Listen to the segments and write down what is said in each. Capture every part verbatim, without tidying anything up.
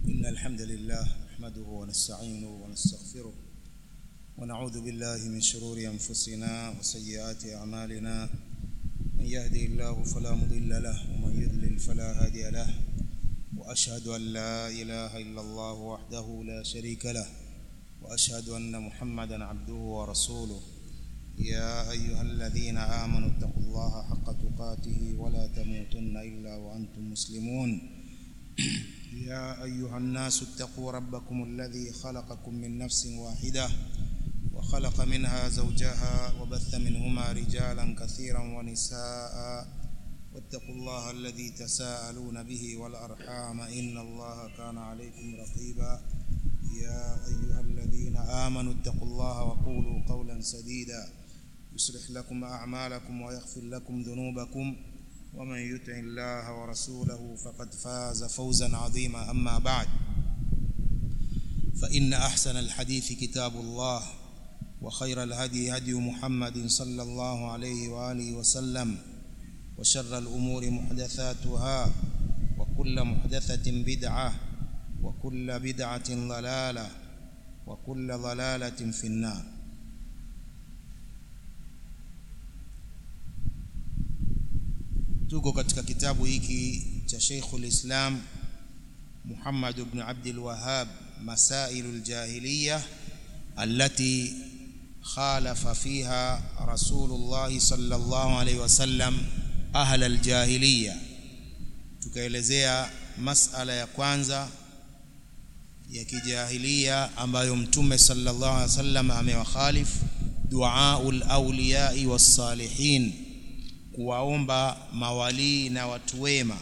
إن الحمد لله نحمده ونستعينه ونستغفره ونعوذ بالله من شرور أنفسنا وسيئات أعمالنا. من يهدي الله فلا مضل له ومن يضلل فلا هادي له، وأشهد أن لا إله إلا الله وحده لا شريك له، وأشهد أن محمدا عبده ورسوله. يا أيها الذين آمنوا اتقوا الله حق تقاته ولا تموتن إلا وأنتم مسلمون. يا أيها الناس اتقوا ربكم الذي خلقكم من نفس واحدة وخلق منها زوجها وبث منهما رجالا كثيرا ونساء، واتقوا الله الذي تساءلون به والأرحام إن الله كان عليكم رقيبا. يا أيها الذين آمنوا اتقوا الله وقولوا قولا سديدا يصلح لكم أعمالكم ويغفر لكم ذنوبكم، ومن يطع الله ورسوله فقد فاز فوزا عظيما. أما بعد، فإن أحسن الحديث كتاب الله، وخير الهدي هدي محمد صلى الله عليه وآله وسلم، وشر الأمور محدثاتها، وكل محدثة بدعة، وكل بدعة ضلالة، وكل ضلالة في النار. Tuko katika kitabu hiki cha Sheikhul Islam Muhammad ibn Abdul Wahhab, Masailul Jahiliyah allati khalafa fiha Rasulullah sallallahu alayhi wasallam ahla al-jahiliyah. Tukaelezea masala ya kwanza ya kijahiliya ambayo Mtume sallallahu alayhi wasallam amewakhalif, duaul awliya was salihin, kuwaomba mawali na watu wema.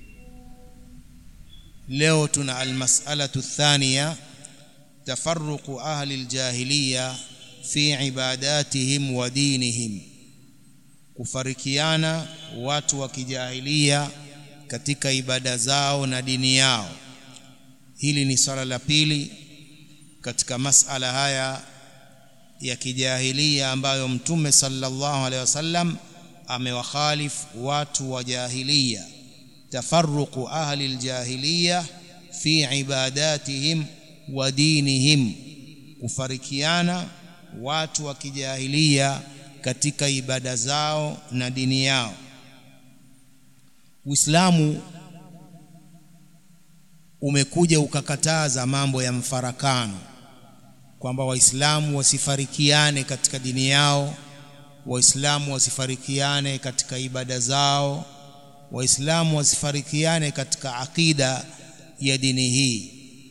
Leo tuna almas'alatu thaniya, tafarruqu ahli aljahiliya fi ibadatihim wa dinihim, kufarikiana watu wa kijahiliya katika ibada zao na dini yao. Hili ni swala la pili katika masala haya ya kijahiliya ambayo Mtume sallallahu alaihi wasallam amewakhalif watu wa jahiliya. Tafarruqu ahli aljahiliya fi ibadatihim wa dinihim, kufarikiana watu wa kijahiliya katika ibada zao na dini yao. Uislamu umekuja ukakataza mambo ya mfarakano, kwamba waislamu wasifarikiane katika dini yao, waislamu wasifarikiane katika ibada zao, waislamu wasifarikiane katika akida ya dini hii.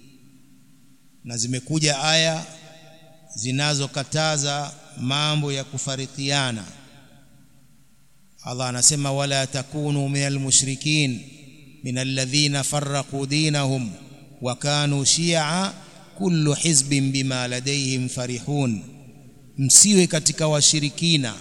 Na zimekuja aya zinazokataza mambo ya kufarikiana. Allah anasema, wala takunu minal mushrikin minal ladhina farraqu dinahum wa kanu shi'a kullu hizbin bima ladayhim farihun. Msiwe katika washirikina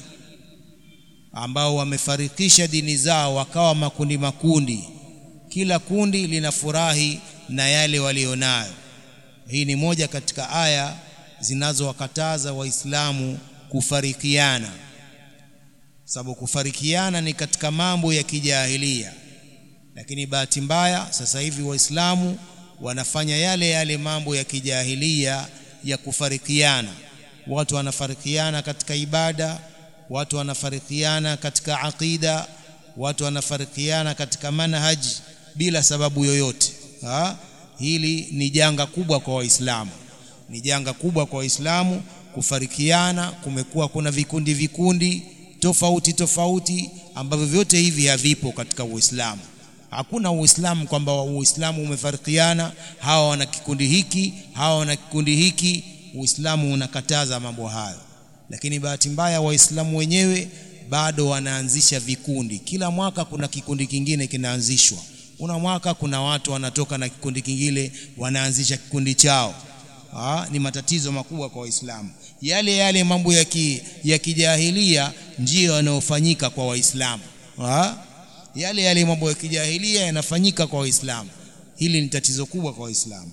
ambao wamefarikisha dini zao wakawa makundi makundi, kila kundi linafurahi na yale walionayo. Hii ni moja katika aya zinazowakataza waislamu kufarikiana, sababu kufarikiana ni katika mambo ya kijahilia. Lakini bahati mbaya sasa hivi waislamu wanafanya yale yale mambo ya kijahilia ya kufarikiana. Watu wanafarikiana katika ibada, watu wanafarikiana katika aqida, watu wanafarikiana katika manhaj bila sababu yoyote. Ha? Hili ni janga kubwa kwa waislamu. Ni janga kubwa kwa waislamu kufarikiana. Kumekuwa kuna vikundi vikundi tofauti tofauti ambavyo vyote hivi havipo katika Uislamu. Hakuna Uislamu kwamba Uislamu umefarikiana, hawa wana kikundi hiki, hawa wana kikundi hiki. Uislamu unakataza mambo hayo. Lakini bahati mbaya waislamu wenyewe bado wanaanzisha vikundi. Kila mwaka kuna kikundi kingine kinaanzishwa. Una mwaka kuna watu wanatoka na kikundi kingine wanaanzisha kikundi chao. Ha, ni matatizo makubwa kwa waislamu. Yale yale mambo ya ki, ya kijahilia ndio yanayofanyika kwa waislamu. Ha? Yale yale mambo ya kijahilia yanafanyika kwa waislamu. Hili ni tatizo kubwa kwa waislamu.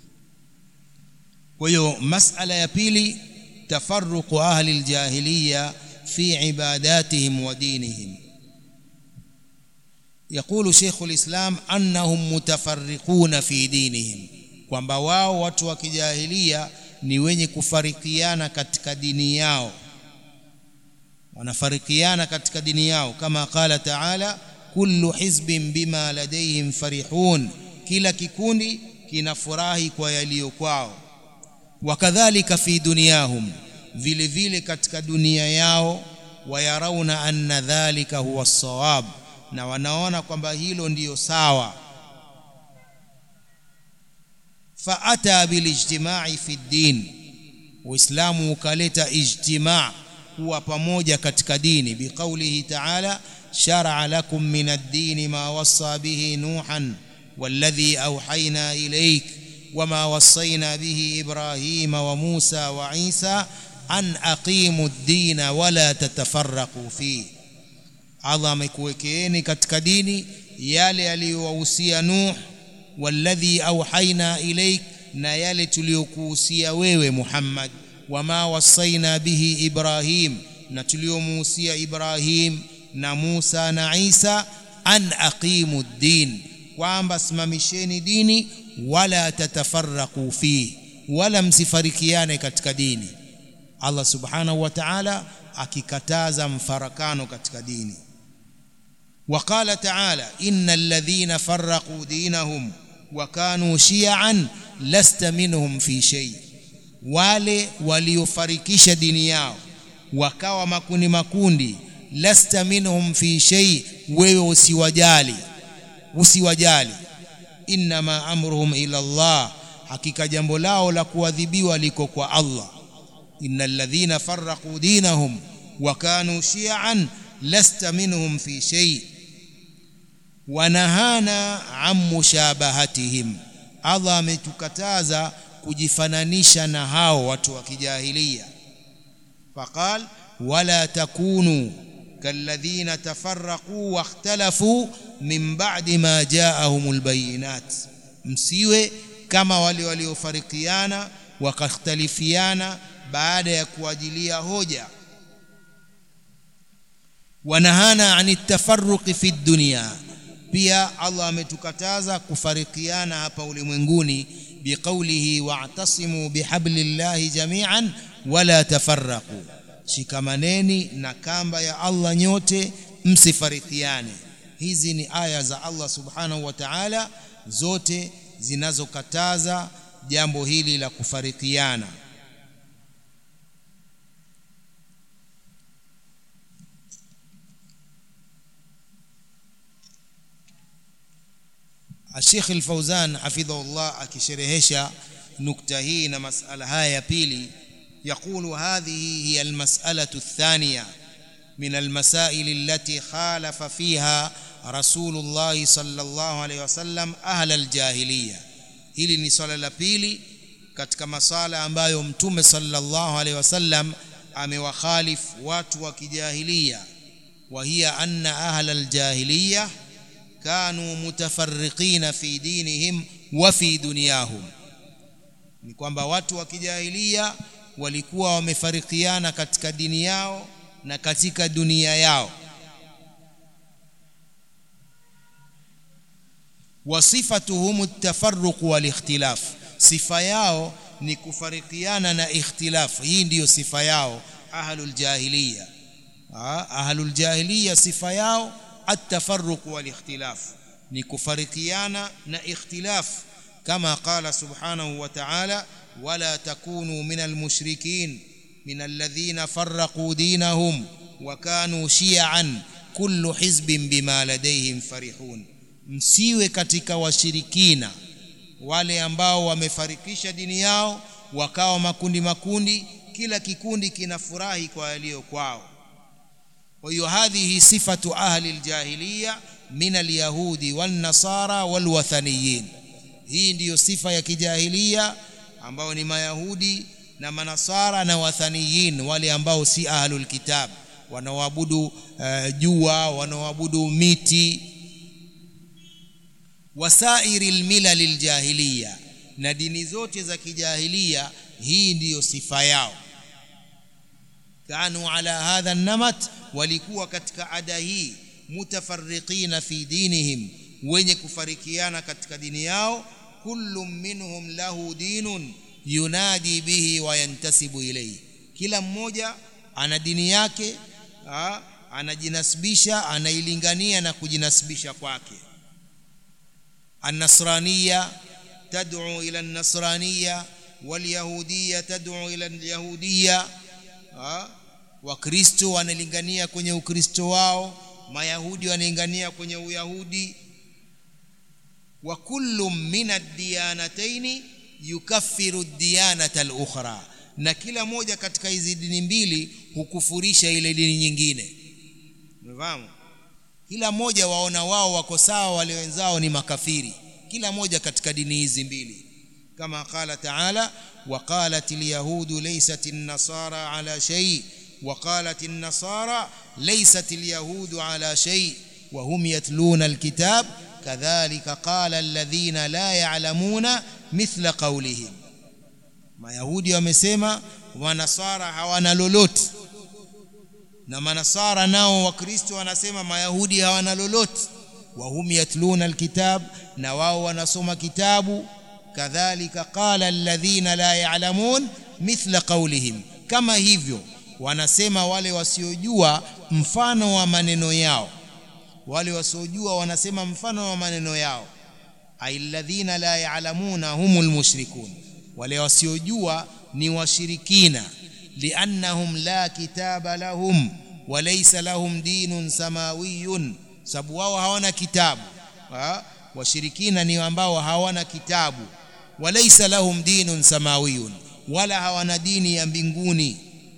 Kwa hiyo masala ya pili, tafarruqu ahli aljahiliya fi ibadatihim wa dinihim. يقول شيخ الإسلام أنهم متفرقون في دينهم. kwamba wao watu wa kijahilia ni wenye kufarikiana katika dini yao, wanafarikiana katika dini yao, kama qala ta'ala kullu hizbin bima ladayhim farihun, kila kikundi kinafurahi kwa yaliyo kwao. Wakadhalika fi dunyahum, vile vile katika dunia yao, wayarauna anna dhalika huwa as-sawab, na wanaona kwamba hilo ndiyo sawa. Faata bilijtima'i fi din, Uislamu ukaleta ijtima' kuwa pamoja katika dini, biqaulihi ta'ala shar'a lakum min ad-din ma wassa bihi nuhan walladhi awhayna ilayk wama wassayna bihi ibrahima wa musa wa isa an aqimu ad-din wa la tatafarraqu fihi. Allah amekuwekeeni katika dini yale aliyowahusia Nuh, walladhi awhayna ilayk, na yale tuliyokuhusia wewe Muhammad, wama wasaina bihi Ibrahim, na tuliyomuhusia Ibrahim na Musa na Isa, an aqimu ad-din, kwamba simamisheni dini, wala tatafarraqu fihi, wala msifarikiane katika dini. Allah subhanahu wa ta'ala akikataza mfarakano katika dini. وقال تعالى إن الذين فرقوا دينهم وكانوا شيعا لست منهم في شيء, wale waliofarikisha dini yao wakawa makundi makundi, lasta minhum fi shay, wewe usiwajali, usiwajali. Inma amruhum ila Allah, hakika jambo lao la kuadhibiwa liko kwa Allah. innal ladhina farraqu dinahum wa kanu shi'an lasta minhum fi shay. Wanahana an mushabahatihim, Allah ametukataza kujifananisha na hao watu wa kijahilia. Faqal wala takunu kalladhina tafarraqu wakhtalafu min ba'di ma ja'ahumul bayinat, msiwe kama wale waliofarikiana wakakhtalifiana baada ya kuajilia hoja. Wanahana anit tafarruqi fi dunya, pia Allah ametukataza kufarikiana hapa ulimwenguni, biqaulihi wa'tasimu bihablillahi jami'an wala tafarraqu, shikamaneni na kamba ya Allah nyote msifarikiane. Hizi ni aya za Allah subhanahu wa ta'ala, zote zinazokataza jambo hili la kufarikiana. Sheikh Al-Fawzan hafidhahullah akisherehesha nukta hii na masala haya ya pili, يقول هذه هي المسألة الثانية من المسائل التي خالف فيها رسول الله صلى الله عليه وسلم أهل الجاهلية. hili ni swala la pili katika masala ambayo mtume sallallahu alaihi wasallam amewakhalif watu wa kijahilia, wa hiya anna ahla aljahiliya kanu mutafarriqina fi dinihim wa fi dunyahum, ni kwamba watu wa kijahilia walikuwa wamefarikiana katika dini yao na katika dunia yao. Wasifatuhum at-tafarruq wal ikhtilaf, sifa yao ni kufarikiana na ikhtilaf. Hii ndiyo sifa yao ahlul jahiliya. Ahlul jahiliya sifa yao at-tafarruq wal ikhtilaf, ni kufarikiana na ikhtilaf, kama qala subhanahu wa ta'ala wala takunu minal mushrikin minal ladhina farraqu dinahum wa kanu shi'an kullu hizbin bima ladayhim farihun, msiwe katika washirikina wale ambao wamefarikisha dini yao wakawa makundi makundi, kila kikundi kinafurahi kwa yaliyo kwao. Wa hiyo hadhihi sifatu ahli aljahiliya min alyahudi wan nasara wal wathaniyin, hii ndiyo sifa ya kijahilia ambao ni mayahudi na manasara na wathaniyin, wale ambao si ahlul kitab, wanaoabudu uh, jua, wanaoabudu miti. Wasairil milalil jahiliya, na dini zote za kijahilia hii ndiyo sifa yao. Kanu ala hadha namat, walikuwa katika ada hii, mutafarriqina fi dinihim, wenye kufarikiana katika dini yao, kullu minhum lahu dinun yunadi bihi wa yantasibu ilayhi, kila mmoja ana dini yake, ha? Anajinasibisha, anailingania na kujinasibisha kwake. An-Nasraniyya tad'u ila an-Nasraniyya wal Yahudiyya tad'u ila al-Yahudiyya, Wakristo wanalingania kwenye Ukristo wao, Mayahudi wanalingania kwenye Uyahudi. Wa kullu min ad-diyanatayn yukaffiru ad-diyanata al-ukhra, na kila moja katika hizi dini mbili hukufurisha ile dini nyingine. Umefahamu? Kila moja waona wao wako sawa, wale wenzao ni makafiri, kila moja katika dini hizi mbili. Kama qala ta'ala, wa qalat al-yahudu laysat an-nasara ala shay wa qalat an-nasara laysat al-yahudu ala shay wa hum yatluna al-kitab kadhalika qala alladhina la ya'lamuna mithla qawlihim. Mayahudi wamesema wanasara hawana lolote, na manasara nao Wakristo wanasema Mayahudi hawana lolote. Wa hum yatluna alkitab, na wao wanasoma kitabu. Kadhalika qala alladhina la ya'lamun mithla qawlihim, kama hivyo wanasema wale wasiojua mfano wa maneno yao. Wale wasiojua wanasema mfano wa maneno yao. Alladhina la ya'lamuna humul mushrikun, wale wasiojua ni washirikina. Liannahum la kitaba lahum wa laysa lahum dinun samawiyun, sababu wao hawana kitabu. Ha? Washirikina ni ambao hawana kitabu. Wa laysa lahum dinun samawiyun, wala hawana dini ya mbinguni.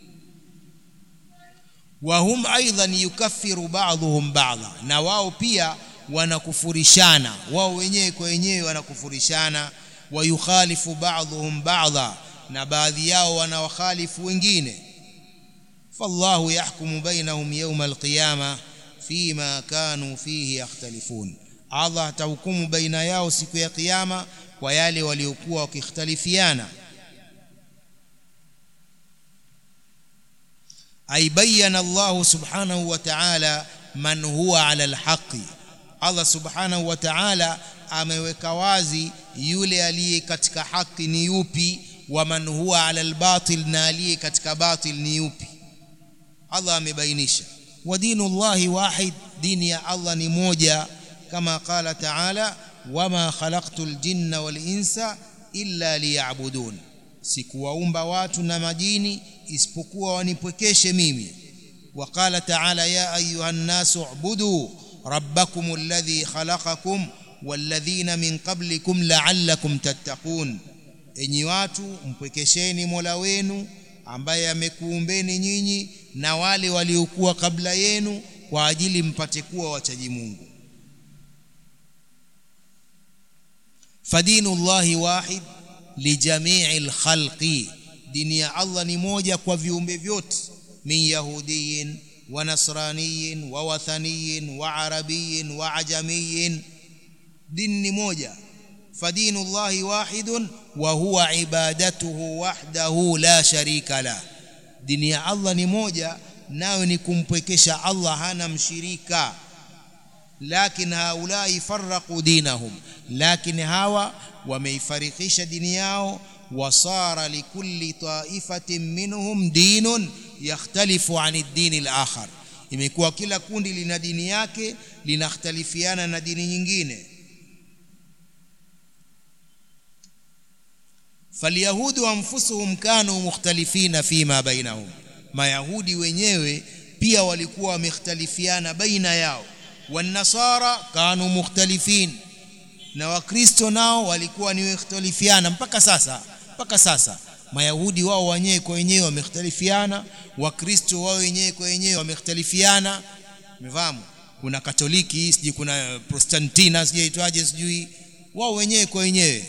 Wa hum aidan yukaffiru ba'dhum ba'dha, na wao pia wanakufurishana, wao wenyewe kwa wenyewe wanakufurishana. Wa yukhalifu ba'dhum ba'dha, na baadhi yao wanawakhalifu wengine. Fallahu yahkumu bainahum yawma alqiyama fima kanu fihi yakhtalifun, Allah atahukumu baina yao siku ya kiyama kwa yale waliokuwa wakikhtalifiana. Ay bayyana Allah subhanahu wa ta'ala man huwa ala alhaqi, Allah subhanahu wa ta'ala ameweka wazi yule aliye katika haki ni yupi, wa man huwa ala albatil, na aliye katika batil ni yupi. Allah amebainisha. Wa dinullahi wahid, dini ya Allah ni moja, kama qala ta'ala, wama khalaqtul jinna wal insa illa liya'budun, sikuwaumba watu na majini isipokuwa wanipwekeshe mimi. Wa qala ta'ala, ya ayuhan nasu ubudu rabbakum alladhi khalaqakum walladhina min qablikum la'allakum tattaqun, enyi watu mpwekesheni Mola wenu ambaye amekuumbeni nyinyi na wale waliokuwa kabla yenu kwa ajili mpate kuwa wachaji Mungu. Fadinullahi wahid lijami'il khalqi, dini ya Allah ni moja kwa viumbe vyote. Min yahudiyin wa nasraniyin wa wathaniyin wa arabiyin wa ajamiyin, dini ni moja. Fadinullahi wahidun wa huwa ibadatuhu wahdahu la sharika la, dini ya Allah ni moja, nayo ni kumpwekesha Allah, hana mshirika. Lakin haulai farraqu dinahum, lakin hawa wameifarikisha dini yao. Wasara likulli taifatin minhum dinun yakhtalifu an ad-din al-akhar, imekuwa kila kundi lina dini yake linakhtalifiana na dini nyingine. Falyahudu anfusuhum kanu mukhtalifina fima bainahum, Mayahudi wenyewe pia walikuwa wamekhtalifiana baina yao. Wan-nasara kanu mukhtalifin, na Wakristo nao walikuwa ni wekhtalifiana mpaka sasa. Mpaka sasa Mayahudi wao wenyewe kwa wenyewe wamekhtalifiana, Wakristo wao wenyewe kwa wenyewe wamekhtalifiana. Mfahamu? Kuna Katoliki, siji kuna Protestantina, siji itwaje, sijui wao wenyewe kwa wenyewe.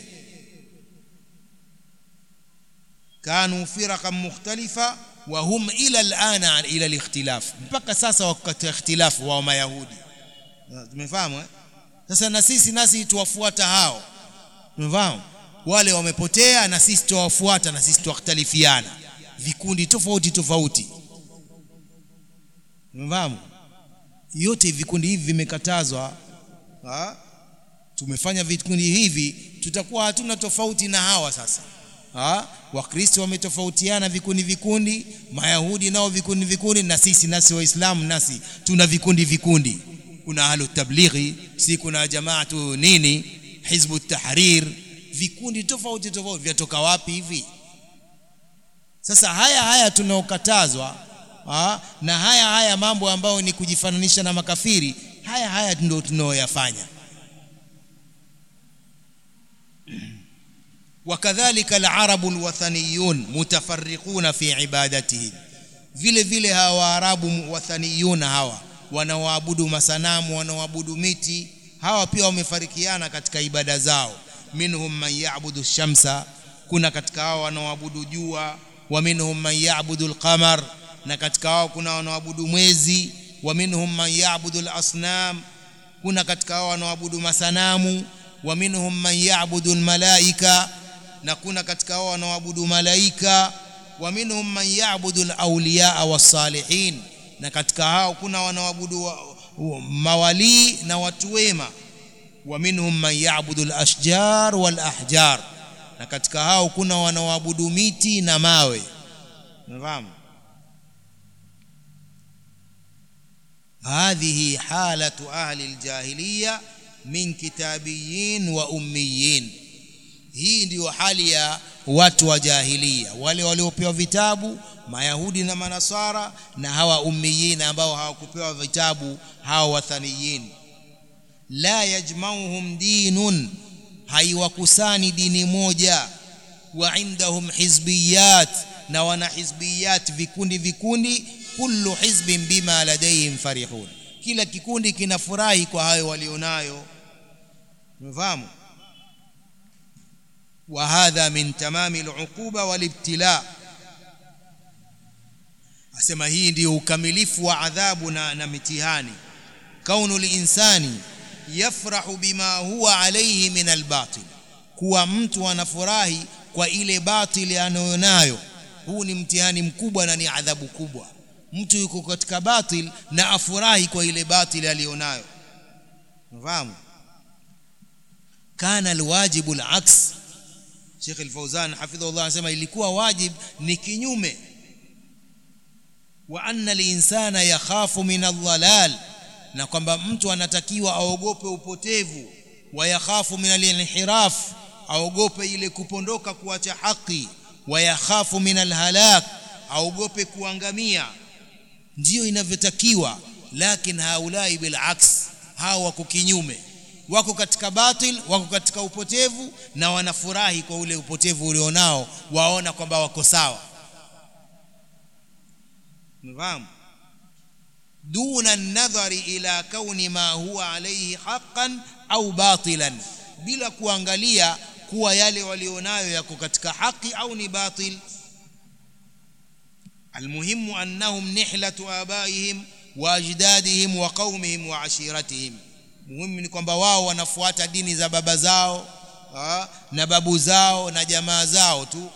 Kanu firaqan mukhtalifa wa hum ila al'ana ila al-ikhtilaf, mpaka sasa wako katika ikhtilafu wa Mayahudi. Tumefahamu eh? Sasa na sisi nasi tuwafuata hao. Tumefahamu? Wale wamepotea na sisi tuwafuata, na sisi tuwakhtalifiana vikundi tofauti tofauti. Tumefahamu? Yote vikundi hivi vimekatazwa. Ha? tumefanya vikundi hivi, tutakuwa hatuna tofauti na hawa sasa. Ha? Wakristo wametofautiana vikundi vikundi, Mayahudi nao vikundi vikundi, na sisi nasi Waislamu nasi tuna vikundi vikundi. Kuna ahlu tablighi, si kuna jamaatu nini, hizbu tahrir, vikundi tofauti tofauti. Vyatoka wapi hivi? Sasa haya haya tunaokatazwa, ha? Na haya haya mambo ambayo ni kujifananisha na makafiri, haya haya ndio tunaoyafanya. Wakadhalika al-arabu al-wathaniyun mutafarriquna fi ibadatihim, vile vile hawa arabu wathaniyun hawa wanaoabudu masanamu, wanaoabudu miti, hawa pia wamefarikiana katika ibada zao. Minhum man ya'budu ash-shamsa, kuna katika hao wanaoabudu jua. Wa minhum man ya'budu al-qamar, na katika hao kuna wanaoabudu mwezi. Wa minhum man ya'budu al-asnam, kuna katika hao wanaoabudu masanamu. Wa minhum man ya'budu al-malaika, na kuna katika hao wanaoabudu malaika. Wa minhum man ya'budu al-awliya was-salihin, na katika hao kuna wanaoabudu mawali na watu wema. Wa minhum man ya'budu al-ashjar wal-ahjar, na katika hao kuna wanaoabudu miti na mawe. Unafahamu? Hadhihi halatu ahli al-jahiliya min kitabiyin wa ummiyin. Hii ndio hali ya watu wa jahiliya, wale waliopewa vitabu, Mayahudi na Manasara, na hawa ummiyin ambao hawakupewa vitabu, hawa wathaniyin. La yajmauhum dinun, haiwakusani dini moja. Wa indahum hizbiyat, na wana hizbiyat, vikundi vikundi. Kullu hizbin bima ladayhim farihun, kila kikundi kinafurahi kwa hayo walionayo. Unafahamu? Wa hadha min tamami al-uquba wal-ibtila, asema hii ndio ukamilifu wa adhabu na, na mitihani. Kaunu linsani yafrahu bima huwa alayhi min al-batil, kuwa mtu anafurahi kwa ile batili anayonayo, huu ni mtihani mkubwa na ni adhabu kubwa. Mtu yuko katika batil na afurahi kwa ile batili alionayo. Unafahamu? Kana alwajibu alaks, Sheikh Al-Fawzan hafidhahullah anasema ilikuwa wajib ni kinyume. Wa anna al-insana yakhafu min ad-dhalal, na kwamba mtu anatakiwa aogope upotevu. Wa yakhafu min al-inhiraf, aogope ile kupondoka kuacha haki. Wa yakhafu min al-halak, aogope kuangamia. Ndio inavyotakiwa. Lakini haulai bil aks, hao wako kinyume, wako katika batil, wako katika upotevu, na wanafurahi kwa ule upotevu ulionao, waona kwamba wako sawa. Mfahamu? Duna an-nadhari ila kauni ma huwa alayhi haqqan au batilan, bila kuangalia kuwa yale walionayo yako katika haki au ni batil. Almuhimu annahum nihlatu abaihim wa ajdadihim wa qaumihim wa ashiratihim, muhimu ni kwamba wao wanafuata dini za baba zao, ha, na babu zao na jamaa zao tu.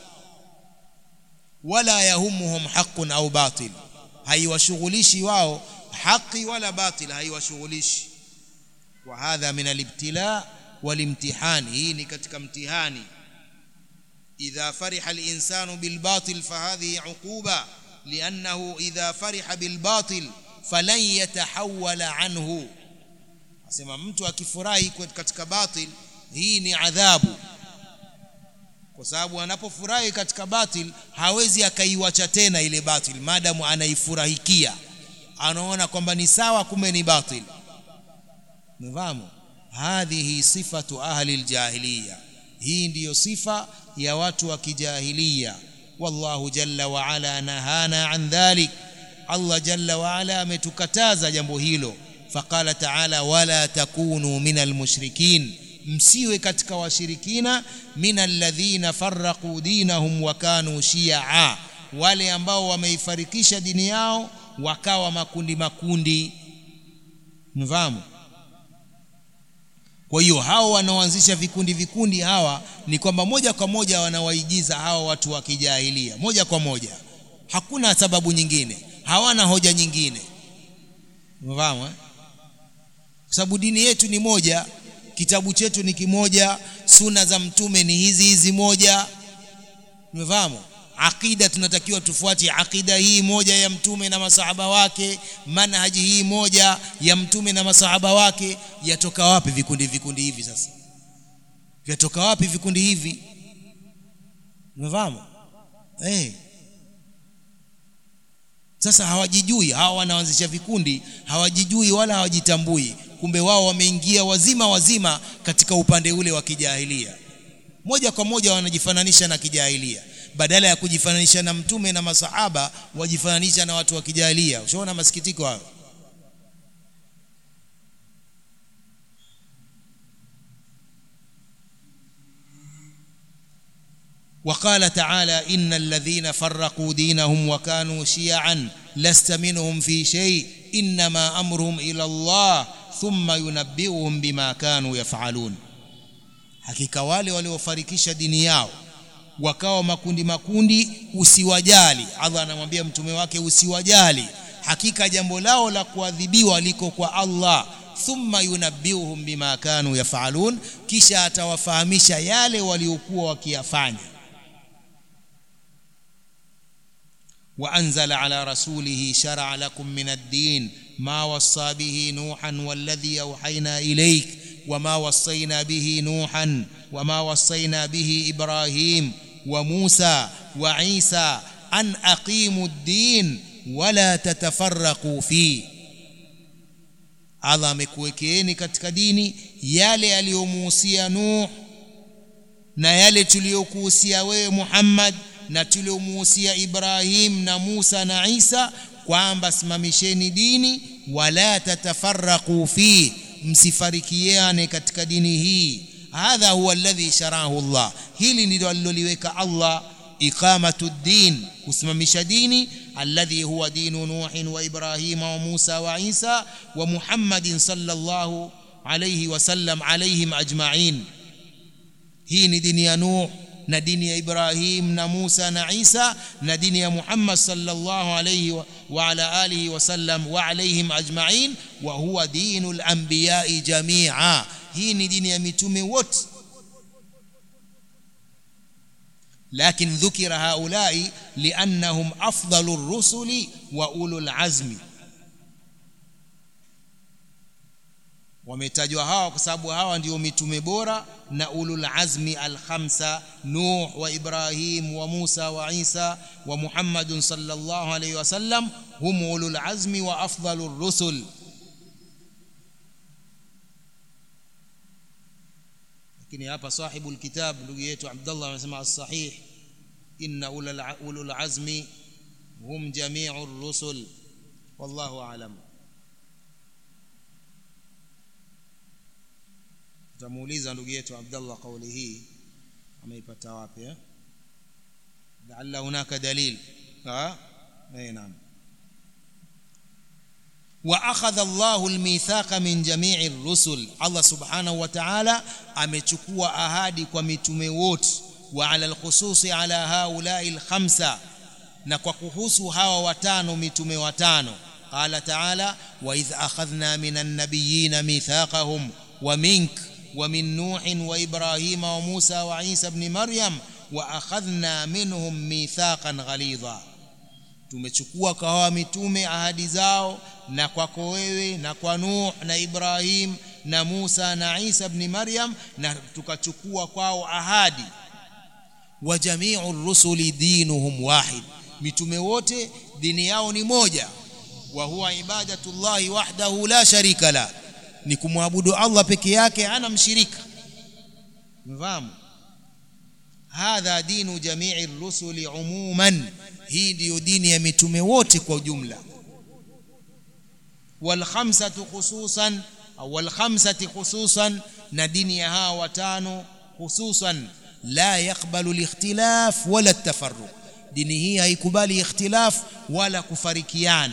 Wala yahumuhum haqqun au batil, haiwashughulishi wao haki wala batil, haiwashughulishi. Wa hadha min al-ibtila wal-imtihan, hii ni katika mtihani. Idha fariha al-insanu bil batil fahadhihi uquba, li'annahu idha fariha bil batil falan yatahawala anhu. Asema mtu akifurahi katika batil, hii ni adhabu, kwa sababu anapofurahi katika batil hawezi akaiacha tena ile batil, maadamu anaifurahikia, anaona kwamba ni sawa, kumbe ni batil. Mfahamu? Hadhihi sifatu ahli aljahiliya, hii ndiyo sifa ya watu wa kijahiliya. Wallahu jalla wa ala nahana an dhalik, Allah jalla wa ala ametukataza jambo hilo. Faqala ta'ala wala takunu minal mushrikin, msiwe katika washirikina. Minal ladhina farraqu dinahum wa kanu shi'a, wale ambao wameifarikisha dini yao wakawa makundi makundi. Mfahamu? Kwa hiyo hao wanaoanzisha vikundi vikundi hawa ni kwamba moja kwa moja wanawaigiza hao watu wa kijahilia, moja kwa moja, hakuna sababu nyingine, hawana hoja nyingine. Mfahamu? Kwa sababu dini yetu ni moja, kitabu chetu ni kimoja, sunna za mtume ni hizi hizi moja. Umefahamu? Akida tunatakiwa tufuate akida hii moja ya mtume na masahaba wake, manhaji hii moja ya mtume na masahaba wake. Yatoka wapi vikundi vikundi hivi sasa? Yatoka wapi vikundi hivi? Umefahamu? Eh. Sasa hawajijui, hawa wanaanzisha vikundi, hawajijui wala hawajitambui. Kumbe wao wameingia wazima wazima katika upande ule wa kijahilia. Moja kwa moja wanajifananisha na kijahilia. Badala ya kujifananisha na mtume na masahaba, wajifananisha na watu wa kijahilia. Ushaona masikitiko hayo? وقال تعالى إن الذين فرقوا دينهم وكانوا شيعا لست منهم في شيء إنما أمرهم إلى الله ثم ينبئهم بما كانوا يفعلون. hakika wale waliofarikisha dini yao wakawa makundi makundi, usiwajali. Allah anamwambia mtume wake usiwajali, hakika jambo lao la kuadhibiwa liko kwa Allah. Thumma yunabbiuhum bima kanu yafalun, kisha atawafahamisha yale waliokuwa wakiyafanya. وأنزل على رسوله شرع لكم من الدين ما وصى به نوحا والذي أوحينا إليك وما وصينا به نوحا وما وصينا به إبراهيم وموسى وعيسى أن أقيموا الدين ولا تتفرقوا فيه. Allah amekuwekeeni katika dini yale aliyomuhusia Nuh na yale tuliyokuhusia wewe Muhammad na tuliomuhusia Ibrahim na Musa na Isa, kwamba simamisheni dini, wala tatafarraqu fi, msifarikiane katika dini hii. Hadha huwa alladhi sharahu Allah, hili ndilo aliloliweka Allah. Iqamatu din, kusimamisha dini, alladhi huwa dinu Nuhin wa Ibrahim wa Musa wa Isa wa Muhammadin sallallahu alayhi wasallam alayhim ajma'in. Hii ni dini ya Nuh na dini ya Ibrahim na Musa na Isa na dini ya Muhammad sallallahu alayhi wa ala alihi wasallam wa alayhim ajma'in, wa huwa dinul anbiya'i jami'a. Hii ni dini ya mitume wote. لكن ذكر هؤلاء لأنهم أفضل الرسل وأولو العزم. wametajwa hawa kwa sababu hawa ndio mitume bora na ulul azmi al-khamsa, Nuh wa Ibrahim wa Musa wa Isa wa Muhammadun sallallahu alayhi wasallam hum ulul azmi wa afdalur rusul. Lakini hapa sahibul kitab ndugu yetu Abdullah anasema as-sahih inna ulul azmi hum jami'ur rusul wallahu a'lam. Tutamuuliza ndugu yetu Abdullah kauli hii ameipata wapi eh? Laalla hunaka dalil. Ah, naam. Wa akhadha Allahu al-mithaqa min jami'i ar-rusul, Allah subhanahu wa ta'ala amechukua ahadi kwa mitume wote. Wa ala al-khususi ala haula'i al-khamsa, na kwa kuhusu hawa watano mitume watano. Qala ta'ala wa idh akhadhna minan nabiyyina mithaqahum wa mink ومن نوح وإبراهيم وموسى وعيسى ابن مريم وأخذنا منهم ميثاقا غليظا. tumechukua kwa hawa mitume ahadi zao, na kwako wewe na kwa Nuh na Ibrahim na Musa na Isa ibn Maryam, na tukachukua kwao ahadi. wa jami'ur rusuli dinuhum wahid, mitume wote dini yao ni moja. wa huwa ibadatullahi wahdahu la sharika la, ni kumwabudu Allah peke yake, hana mshirika. Mfahamu? Hadha dinu jami'i rusuli umuman, hii ndio dini ya mitume wote kwa ujumla. Wal khamsatu khususan au wal khamsati khususan, na dini ya hawa watano khususan, la yakbalu al-ikhtilaf wala at-tafarruq, dini hii haikubali ikhtilaf wala kufarikiana.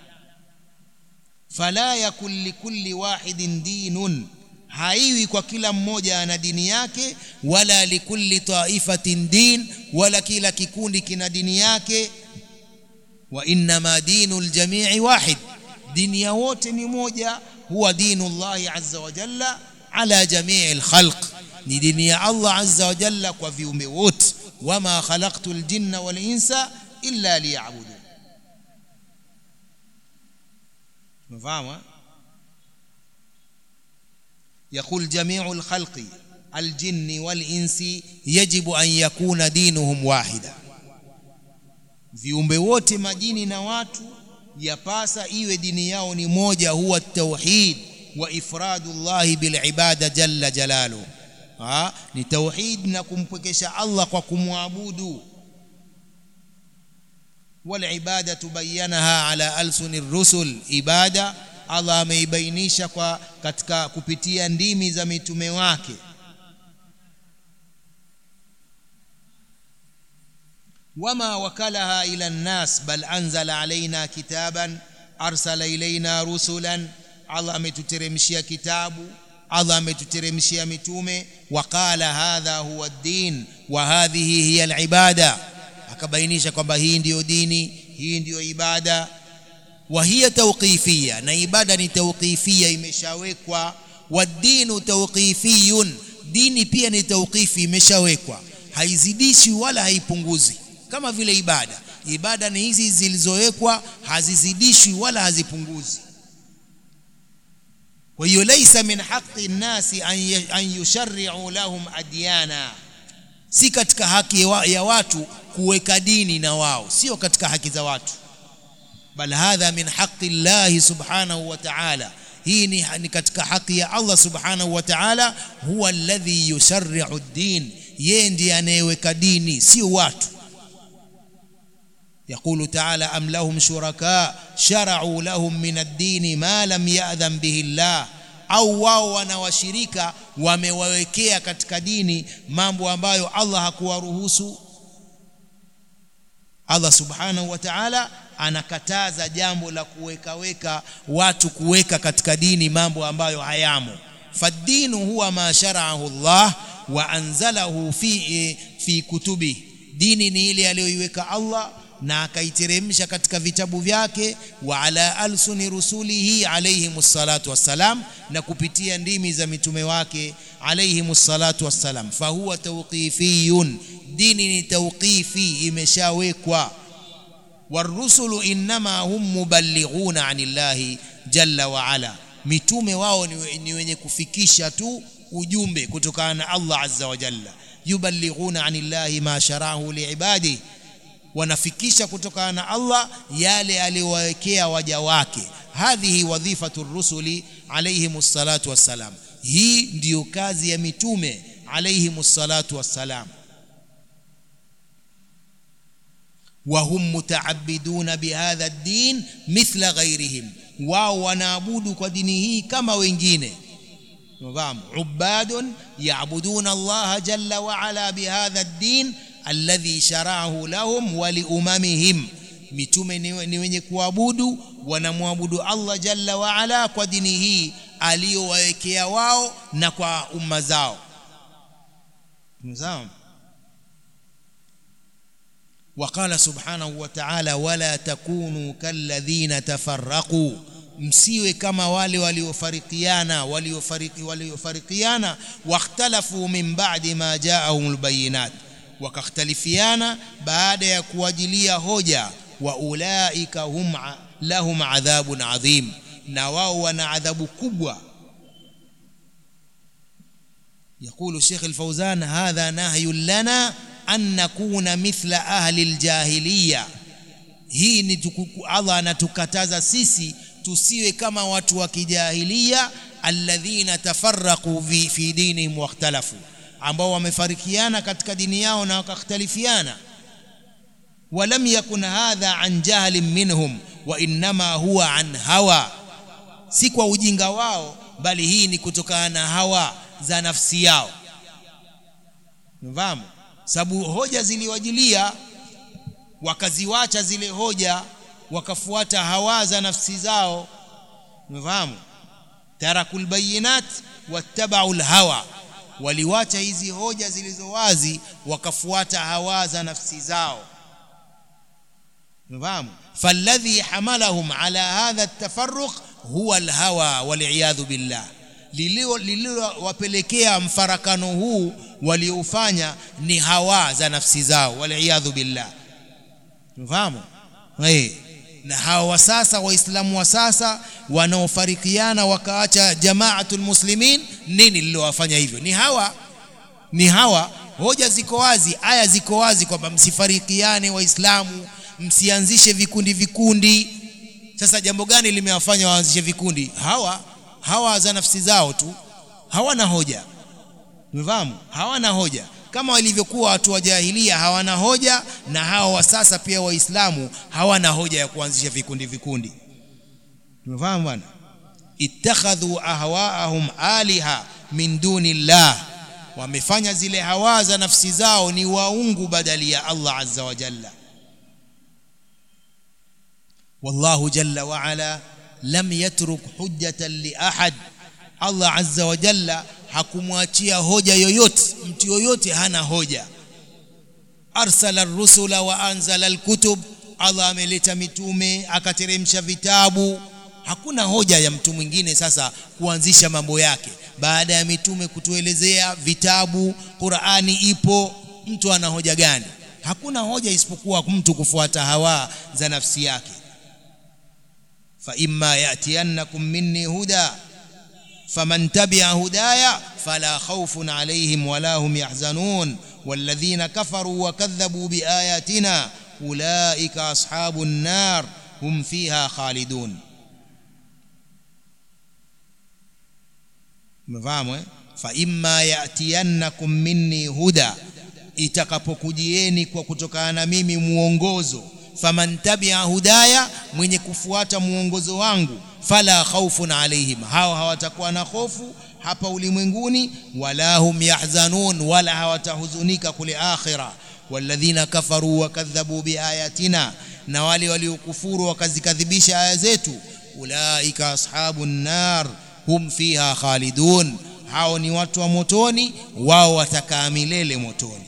Fala yakul likulli wahidin dinun, haiwi kwa kila mmoja ana dini yake, wala likulli taifatin din, wala kila kikundi kina dini yake. Wa inma dinul jami'i wahid, dini ya wote ni moja. Huwa dinullahi azza wa jalla ala jami'il khalq, ni dini ya Allah azza wa jalla kwa viumbe wote. Wama khalaqtul jinna wal insa illa liya'budun. مفهوم؟ يقول جميع الخلق الجن والإنس يجب أن يكون دينهم واحدا. viumbe wote majini na watu yapasa iwe dini yao ni moja, huwa tauhid wa ifradullah bil ibada jalla jalalu. ha ni tauhid na kumpwekesha Allah kwa kumwabudu. wal ibada tubayanaha ala alsunir rusul, ibada Allah ameibainisha kwa katika kupitia ndimi za mitume wake. wama wakalaha ila an-nas bal anzala alaina kitaban arsala ilaina rusulan, Allah ametuteremshia kitabu, Allah ametuteremshia mitume. Waqala hadha huwa ad-din wa hadhihi hiya al-ibada, akabainisha kwamba hii ndiyo dini, hii ndiyo ibada. Wa hiya tawqifiyya, na ibada ni tawqifiyya, imeshawekwa. Wa dinu tawqifiyun, dini pia ni tawqifi, imeshawekwa, haizidishi wala haipunguzi. Kama vile ibada, ibada ni hizi zilizowekwa, hazizidishwi wala hazipunguzi. Kwa hiyo laysa min haqqi an-nasi an yusharri'u lahum adyana, si katika haki ya watu kuweka dini na wao, sio katika haki za watu. Bal hadha min haqqi Allah subhanahu wa ta'ala, hii ni, ni katika haki ya Allah subhanahu wa ta'ala. Huwa alladhi yusharri'u ad-din, yeye ndiye anayeweka dini, sio watu. يقول تعالى أم لهم شركاء شرعوا لهم من الدين ما لم يأذن به الله, au wao wana washirika wamewawekea katika dini mambo ambayo Allah hakuwaruhusu. Allah subhanahu wa ta'ala anakataza jambo la kuweka weka watu kuweka katika dini mambo ambayo hayamo. Fadinu huwa ma shara'ahu Allah wa anzalahu fi fi kutubi, dini ni ile aliyoiweka Allah na akaiteremsha katika vitabu vyake. Wa ala alsuni rusulihi alayhimus salatu wassalam, na kupitia ndimi za mitume wake alayhimus salatu wassalam. Fa huwa tawqifiyun, dini ni tawqifi, imeshawekwa. Warusulu innama hum muballighuna anillahi jalla wa ala, mitume wao ni wenye kufikisha tu ujumbe kutokana na Allah azza wa jalla. Yuballighuna anillahi ma sharahu liibadihi, wanafikisha kutokana na Allah yale aliyowawekea waja wake. Hadhihi wadhifatu rusuli alayhimus salatu wassalam, hii ndiyo kazi ya mitume alayhimus salatu wassalam. Wa hum mutaabbiduna bihadha ad-din mithla ghayrihim, wao wanaabudu kwa dini hii kama wengine. Nafahamu ubadun yaabuduna Allah jalla wa ala bihadha ad-din alladhi shara'ahu lahum wa liumamihim, mitume ni wenye kuabudu, wanamwabudu Allah jalla wa ala kwa dini hii aliyowawekea wao na kwa umma zao. Mzam وقال سبحانه وتعالى ولا تكونوا كالذين تفرقوا, msiwe kama wale waliofarikiana waliofariki waliofarikiana wakhtalafu min ba'di ma ja'ahumul bayinat, wakakhtalifiana baada ya kuwajilia hoja. Wa ulaika hum lahum adhabun adhim, na wao wana adhabu kubwa. يقول الشيخ الفوزان هذا نهي لنا أن نكون مثل أهل الجاهلية, hii ni Allah anatukataza sisi tusiwe kama watu wa kijahilia. Alladhina tafarraqu fi, fi dinihim wakhtalafu, ambao wamefarikiana katika dini yao na wakakhtalifiana. Walam yakun hadha an jahlin minhum wa inma huwa an hawa, si kwa ujinga wao, bali hii ni kutokana na hawa za nafsi yao. Mfahamu? Sababu hoja ziliwajilia, wakaziwacha zile hoja, wakafuata hawa za nafsi zao. Mfahamu? Tarakul bayinat wattaba'u alhawa, waliwacha hizi hoja zilizo wazi wakafuata hawa za nafsi zao. Mfahamu? Falladhi hamalahum ala hadha at-tafarruq huwa alhawa wal iyadhu billah, lililo lililowapelekea mfarakano huu waliofanya ni hawa za nafsi zao, waliaadhu billah. Unafahamu? Eh, na hawa sasa waislamu wa sasa wanaofarikiana wakaacha jamaatul muslimin, nini lilowafanya hivyo? Ni hawa, ni hawa. Hoja ziko wazi, aya ziko wazi kwamba msifarikiane waislamu, msianzishe vikundi vikundi. Sasa jambo gani limewafanya waanzishe vikundi? Hawa hawa za nafsi zao tu, hawana hoja. Umefahamu? Hawana hoja. Kama walivyokuwa watu wa jahiliya hawana hoja, na hao wa sasa pia waislamu hawana hoja ya kuanzisha vikundi vikundi. Umefahamu bwana? Ittakhadhu ahwaahum aliha min dunillah, wamefanya zile hawa za nafsi zao ni waungu badali ya Allah azza wa jalla. Wallahu jalla wa ala lam yatruk hujjatan li ahad. Allah azza wa jalla hakumwachia hoja yoyote, mtu yoyote hana hoja. Arsala ar-rusula wa anzala al-kutub, Allah ameleta mitume akateremsha vitabu. Hakuna hoja ya mtu mwingine sasa kuanzisha mambo yake baada ya mitume kutuelezea vitabu. Qur'ani ipo, mtu ana hoja gani? Hakuna hoja isipokuwa mtu kufuata hawa za nafsi yake. Fa imma yatiyannakum minni huda faman tabi'a hudaya fala khawfun alayhim wala hum yahzanun walladhina kafaru wa kadhabu biayatina ulaika ashabun nar hum fiha khalidun. Mfahamu eh? Fa imma yatiyannakum minni huda, itakapokujieni kwa kutokana na mimi muongozo, faman tabi'a hudaya, mwenye kufuata muongozo wangu, fala khawfun alayhim, hao hawatakuwa na hofu hapa ulimwenguni, wala hum yahzanun, wala hawatahuzunika kule akhira. Walladhina kafaru wa kadhabu biayatina, na wale waliokufuru wakazikadhibisha aya zetu, ulaika ashabun nar hum fiha khalidun, hao ni watu wa motoni, wao watakaa milele motoni.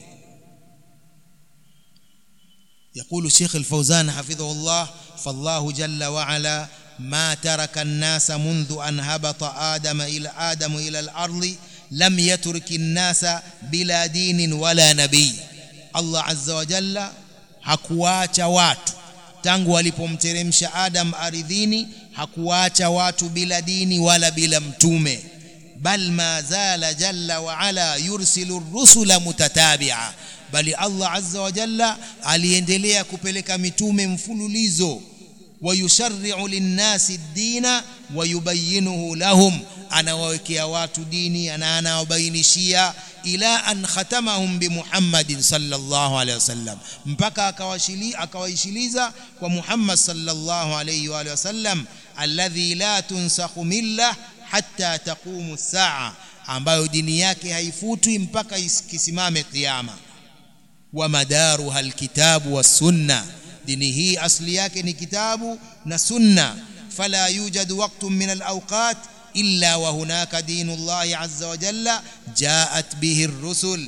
يقول الشيخ الفوزان حفظه الله: فالله جل وعلا ما ترك الناس منذ أن هبط آدم إلى آدم إلى الأرض لم يترك الناس بلا دين ولا نبي. الله عز وجل hakuacha watu tangu alipomteremsha Adam ardhini, hakuacha watu bila dini wala bila mtume. Bal ma zala jalla wa ala yursilu ar-rusula mutatabi'a, bali Allah azza wa jalla aliendelea kupeleka mitume mfululizo. Wayusharri'u lin-nasi ad-dina wa yubayyinuhu lahum, anawawekea watu dini, ana anawabainishia, ila an khatamahum bi Muhammadin sallallahu alayhi wasallam, mpaka akawashili akawaishiliza kwa Muhammad sallallahu alayhi wa wasallam, alladhi la tunsakhu millah hatta taqumu as-saa, ambayo dini yake haifutwi mpaka ikisimame kiyama. Wa madaruha alkitabu was sunna, dini hii asli yake ni kitabu na sunna. Fala yujadu waqtun min alawqat illa wa hunaka dinullah azza wa jalla jaat bihi ar-rusul.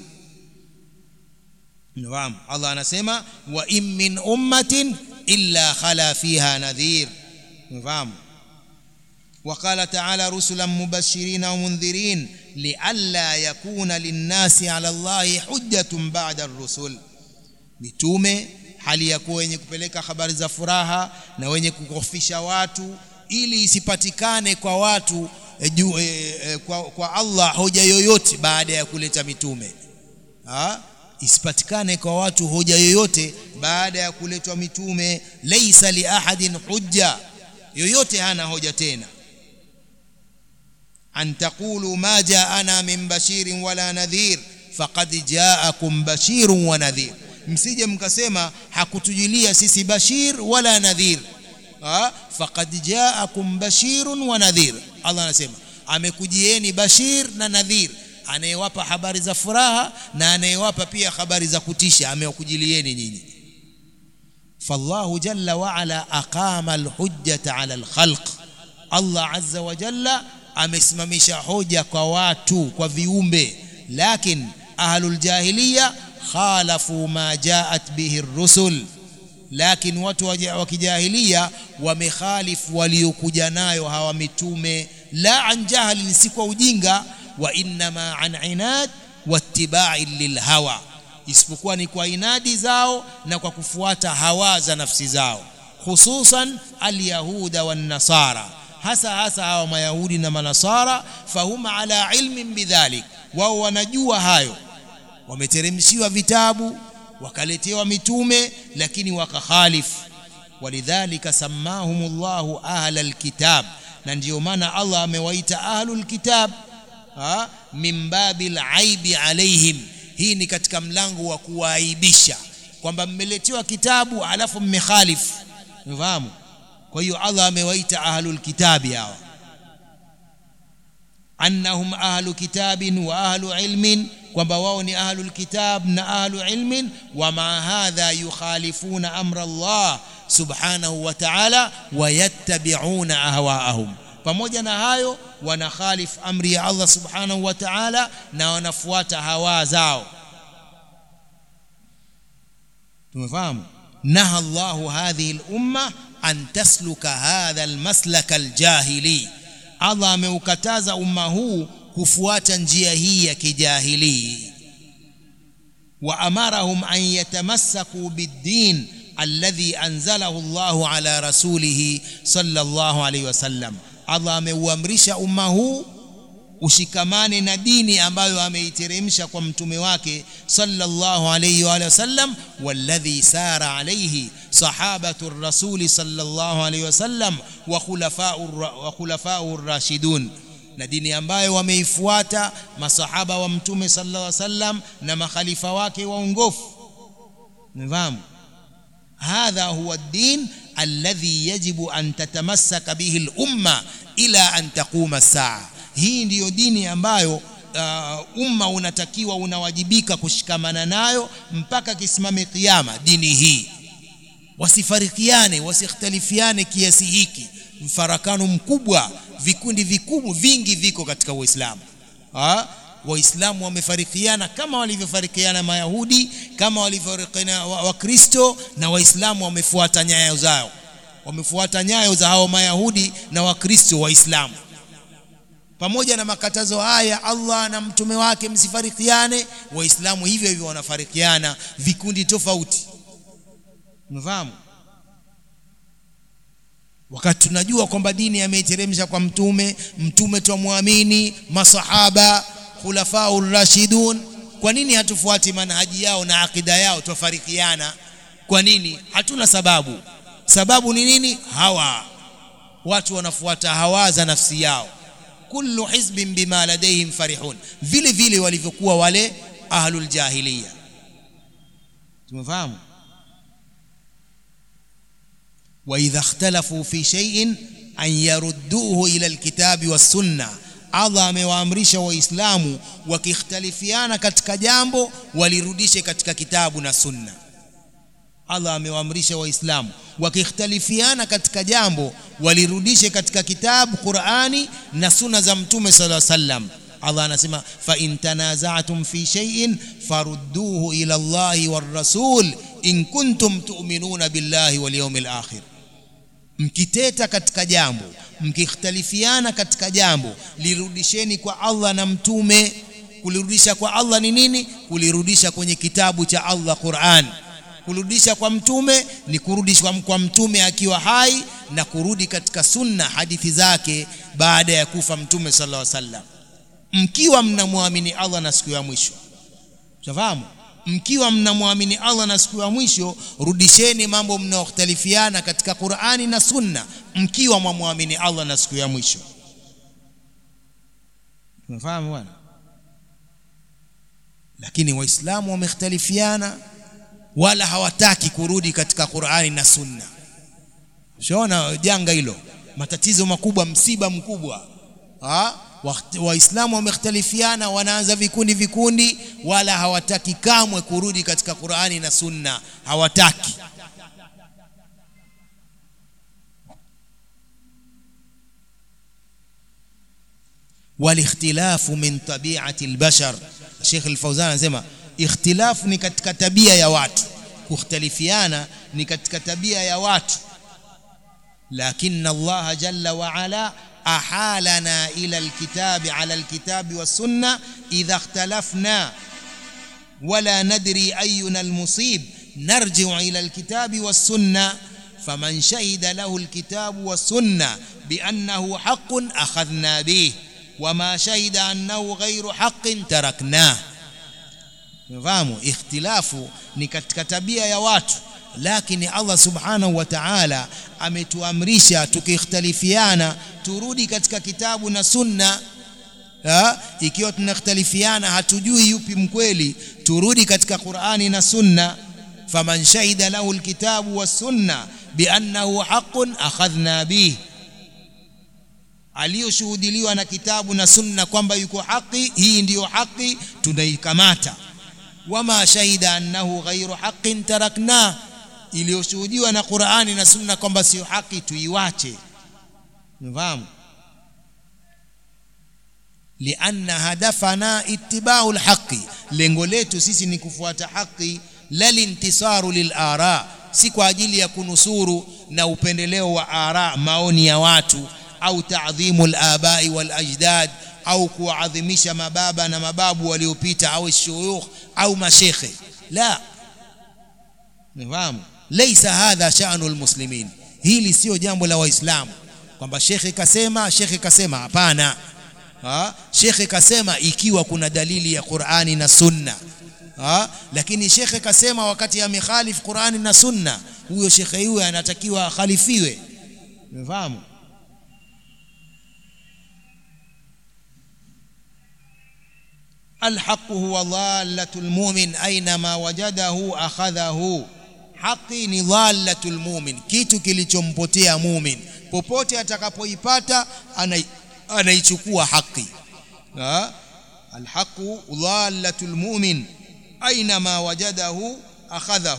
Naam, Allah anasema wa in min ummatin illa khala fiha nadhir. Naam. وقال تعالى: رسلا مبشرين ومنذرين لئلا يكون للناس على الله حجة بعد الرسل. mitume hali ya kuwa wenye kupeleka habari za furaha na wenye kukofisha watu, ili isipatikane kwa watu e, ju, e, e, kwa, kwa Allah hoja yoyote baada ya kuleta mitume. Ha? Isipatikane kwa watu hoja yoyote baada ya kuletwa mitume. Laysa li ahadin hujja, yoyote hana hoja tena. An taqulu ma ja'ana min bashirin wala nadhir faqad ja'akum bashirun wa nadhir, msije mkasema hakutujilia sisi bashir wala nadhir. Ah, faqad ja'akum bashirun wa nadhir. Allah anasema amekujieni bashir na nadhir, anayewapa habari za furaha na anayewapa pia habari za kutisha, amekujilieni nyinyi. Fallahu jalla wa ala aqama alhujjata ala alkhalq, Allah azza wa jalla amesimamisha hoja kwa watu, kwa viumbe. Lakin ahlul jahiliya khalafu ma jaat bihi ar-rusul, lakin watu wa kijahiliya wamekhalifu waliokuja nayo hawa mitume. la an jahl, si kwa ujinga, wa inma an inad wattiba'i lilhawa, isipokuwa ni kwa inadi zao na kwa kufuata hawa za nafsi zao, hususan alyahuda wan nasara, hasa hasa hawa mayahudi na manasara. Fahum ala ilmin bidhalik, wao wanajua hayo, wameteremshiwa vitabu, wakaletewa mitume, lakini wakakhalifu. Walidhalika sammahumullahu ahlal kitab, na ndio maana Allah amewaita ahlul kitab ha min babil aibi alaihim. Hii ni katika mlango wa kuaibisha kwamba mmeletewa kitabu alafu mmekhalifu, unafahamu? Kwa hiyo Allah amewaita ahlul kitabi hawa, annahum ahlu kitabin wa ahlu ilmin, kwamba wao ni ahlul kitab na ahlu ilmin. Wa ma hadha yukhalifuna amra Allah subhanahu wa ta'ala wa yattabi'una ahwaahum, pamoja na hayo wanakhalif amri ya Allah subhanahu wa ta'ala na wanafuata hawa zao. Tumefahamu? Naha Allahu hadhihi al-umma an tasluka hadha al-maslak al-jahili, Allah ameukataza umma huu kufuata njia hii ya kijahili. Wa amarahum an yatamassaku bid-din alladhi anzalahu Allahu ala rasulih sallallahu alayhi wasallam, Allah ameuamrisha umma huu ushikamane na dini ambayo ameiteremsha kwa mtume wake sallallahu alayhi wa sallam, walladhi sara alayhi sahabatu ar-rasul sallallahu alayhi wasallam wa khulafa'u wa khulafa'u ar-rashidun, na dini ambayo wameifuata masahaba wa mtume sallallahu alayhi wasallam na makhalifa wake waongofu. Nifahamu, hadha huwa ad-din alladhi yajibu an tatamassaka bihi al-umma ila an taquma as-saa. Hii ndiyo dini ambayo uh, umma unatakiwa unawajibika kushikamana nayo mpaka kisimame kiyama. Dini hii wasifarikiane, wasikhtalifiane kiasi hiki, mfarakano mkubwa, vikundi vikubwa vingi viko katika Uislamu. Ah, Waislamu wamefarikiana kama walivyofarikiana Mayahudi, kama walivyofarikiana Wakristo, na Waislamu wamefuata nyayo zao, wamefuata nyayo za hao Mayahudi na Wakristo Waislamu. Pamoja na makatazo haya Allah na mtume wake msifarikiane, Waislamu hivyo hivyo wanafarikiana vikundi tofauti. Unafahamu? Wakati tunajua kwamba dini ameiteremsha kwa mtume, mtume tumwamini, masahaba, khulafa'ur rashidun, kwa nini hatufuati manhaji yao na akida yao, tufarikiana? Kwa nini? Hatuna sababu. Sababu ni nini? Hawa watu wanafuata hawa za nafsi yao. Kullu hizbin bima ladayhim farihun, vile vile walivyokuwa wale ahlul jahiliya. Tumefahamu? Wa idha ikhtalafu fi shay'in an yarudduhu ila alkitabi was sunnah, Allah amewaamrisha Waislamu wakikhtalifiana katika jambo walirudishe katika kitabu na sunna. Allah amewaamrisha Waislamu wakikhtalifiana katika jambo walirudishe katika kitabu Qur'ani na sunna za mtume sallallahu alaihi wasallam. Allah anasema fa in tanaza'tum fi shay'in farudduhu ila Allahi war rasul in kuntum tu'minuna billahi wal yawmil akhir. Mkiteta katika jambo, mkikhtalifiana katika jambo, lirudisheni kwa Allah na mtume. Kulirudisha kwa Allah ni nini? Kulirudisha kwenye kitabu cha Allah Qur'an. Kurudisha kwa mtume ni kurudishwa kwa mtume akiwa hai na kurudi katika sunna, hadithi zake baada ya kufa mtume sallallahu alaihi wasallam. Mkiwa mnamwamini Allah na siku ya mwisho, unafahamu? Mkiwa mnamwamini Allah na siku ya mwisho, rudisheni mambo mnaokhtalifiana katika Qur'ani na sunna, mkiwa mwamini Allah na siku ya mwisho. Unafahamu bwana? Lakini Waislamu wamekhtalifiana, wala hawataki kurudi katika Qur'ani na sunna. Unaona janga hilo, matatizo makubwa, msiba mkubwa. Ah, Waislamu wamekhtalifiana, wanaanza vikundi vikundi, wala hawataki kamwe kurudi katika Qur'ani na sunna, hawataki. Walikhtilafu min tabi'ati albashar. Sheikh Al-Fawzan anasema ikhtilafu ni katika tabia ya watu, kukhtalifiana ni katika tabia ya watu. Lakini Allah jalla wa ala أحالنا إلى الكتاب على الكتاب والسنة إذا اختلفنا ولا ندري أينا المصيب نرجع إلى الكتاب والسنة فمن شهد له الكتاب والسنة بأنه حق أخذنا به وما شهد أنه غير حق تركناه. Mfahamu ikhtilafu ni katika tabia ya watu, lakini Allah subhanahu wa ta'ala ametuamrisha tukikhtalifiana turudi katika kitabu na sunna. Ha? Ikiwa tunakhtalifiana hatujui yupi mkweli, turudi katika Qur'ani na sunna. Faman shahida lahu alkitabu was sunna biannahu haqqun akhadhna bihi, aliyoshuhudiliwa na kitabu na sunna kwamba yuko haki, hii ndiyo haki, tunaikamata. Wama shahida annahu ghayru haqqin tarakna, iliyoshuhudiwa na Qur'ani na sunna kwamba sio haki, tuiwache. Mfahamu? Lianna hadafana ittiba'u alhaqi, lengo letu sisi ni kufuata haki, la lintisaru lilara, si kwa ajili ya kunusuru na upendeleo wa ara, maoni ya watu, au ta'dhimu al-abai wal ajdad, au kuadhimisha mababa na mababu waliopita, au shuyukh au mashekhe. La, nifahamu, laysa hadha sha'nu almuslimin, hili sio jambo la waislamu kwamba shekhe kasema shekhe kasema. Hapana. Ha? Shekhe kasema ikiwa kuna dalili ya Qur'ani na sunna. Ha? Lakini shekhe kasema wakati amekhalif Qur'ani na sunna, huyo shekhe huyo anatakiwa akhalifiwe. Nifahamu? الحق هو ضالة المؤمن أينما وجده أخذه. Haki ni dhalatul mu'min, kitu kilichompotea mu'min, popote atakapoipata anaichukua haki. Alhaqu dhalatul mu'min أينما وجده أخذه.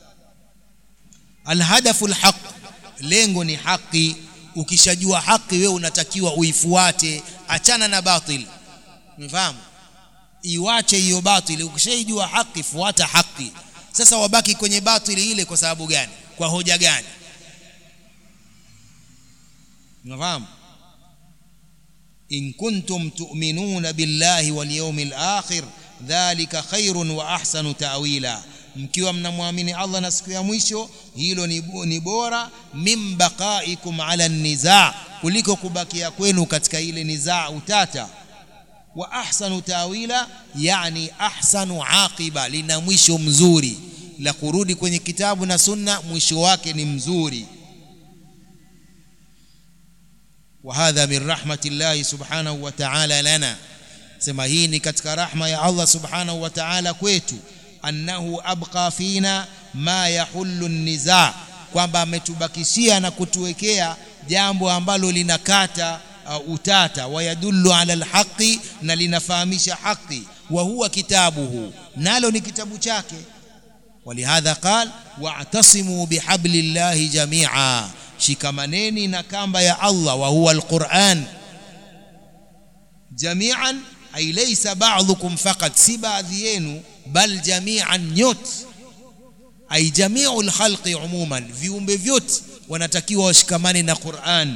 Alhadafu alhaq, lengo ni haki. Ukishajua haki wewe unatakiwa uifuate, achana na batil. Umefahamu? Iwache hiyo batili. Ukishajua haki fuata haki. Sasa wabaki kwenye batili ile kwa sababu gani? Kwa hoja gani? Unafahamu? In kuntum tu'minuna billahi wal yawmil akhir dhalika khairun wa ahsanu ta'wila, mkiwa mnamwamini Allah na siku ya mwisho, hilo ni bora. Min baqaikum ala an-nizaa, kuliko kubakia kwenu katika ile nizaa, utata. Wa ahsanu tawila, yani ahsanu aqiba, lina mwisho mzuri. La kurudi kwenye kitabu na sunna mwisho wake ni mzuri. Wa hadha min rahmatillahi subhanahu wa ta'ala lana, sema hii ni katika rahma ya Allah subhanahu wa ta'ala kwetu. Annahu abqa fina ma yahullu an-nizaa, kwamba ametubakishia na kutuwekea jambo ambalo linakata Uh, utata. Wayadullu ala alhaqi, na linafahamisha haki. Wa huwa kitabuhu, nalo ni kitabu chake. Walihadha qal wa'tasimu bihablillahi jami'a, shikamaneni na kamba ya Allah. Wa huwa alquran. Jami'an ay laysa ba'dhukum faqat, si baadhi yenu, bal jami'an, nyot. Ay jami'ul khalqi umuman, viumbe vyote wanatakiwa washikamane na Qur'an.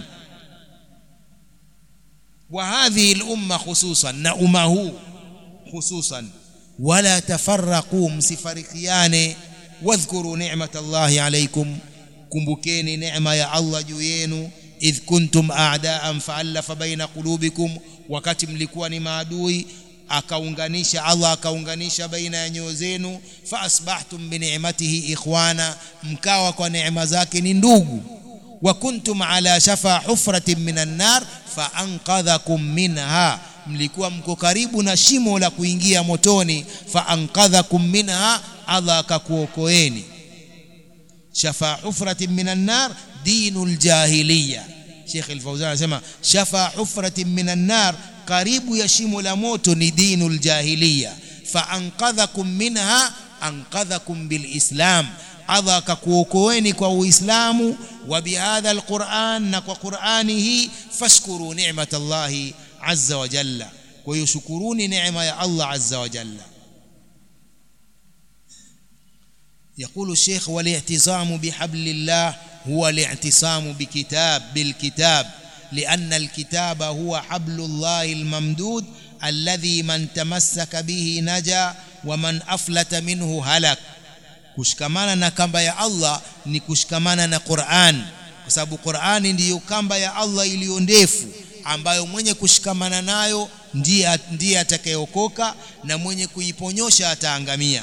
وهذه الأمة خصوصا، نأمه خصوصا. ولا تفرقوا، مسفرقيان. واذكروا نعمة الله عليكم، كمبكين نعمة يا الله جوينو. إذ كنتم أعداء فألف بين قلوبكم، wakati mlikuwa ni maadui akaunganisha Allah akaunganisha baina ya nyoyo zenu. Fa asbahtum bi ni'matihi ikhwana, mkawa kwa neema zake ni ndugu. Wa kuntum ala shafa hufratin minan nar fa anqadhakum minha, mlikuwa mko karibu na shimo la kuingia motoni. Fa anqadhakum minha, Allah akakuokoeni. Shafa hufratin minan nar dinul jahiliya. Sheikh Al-Fawzan anasema shafa hufratin minan nar, karibu ya shimo la moto ni dinul jahiliya. Fa anqadhakum minha, anqadhakum bil islam, Allah akakuokoeni kwa Uislamu. Wa bihadha alquran, na kwa Qur'ani hii, fashkuru ni'matallahi azza wa jalla, kwa hiyo shukuruni neema ya Allah azza wa jalla. يقول الشيخ والاعتصام بحبل الله هو الاعتصام بكتاب بالكتاب lianna alkitaba huwa hablullahi almamdud alladhi man tamassaka bihi naja wa man aflata minhu halak. Kushikamana na kamba ya Allah ni kushikamana na Qur'an, kwa sababu Qur'ani ndiyo kamba ya Allah iliyo ndefu ambayo mwenye kushikamana nayo ndiye ndiye atakayeokoka na mwenye kuiponyosha ataangamia.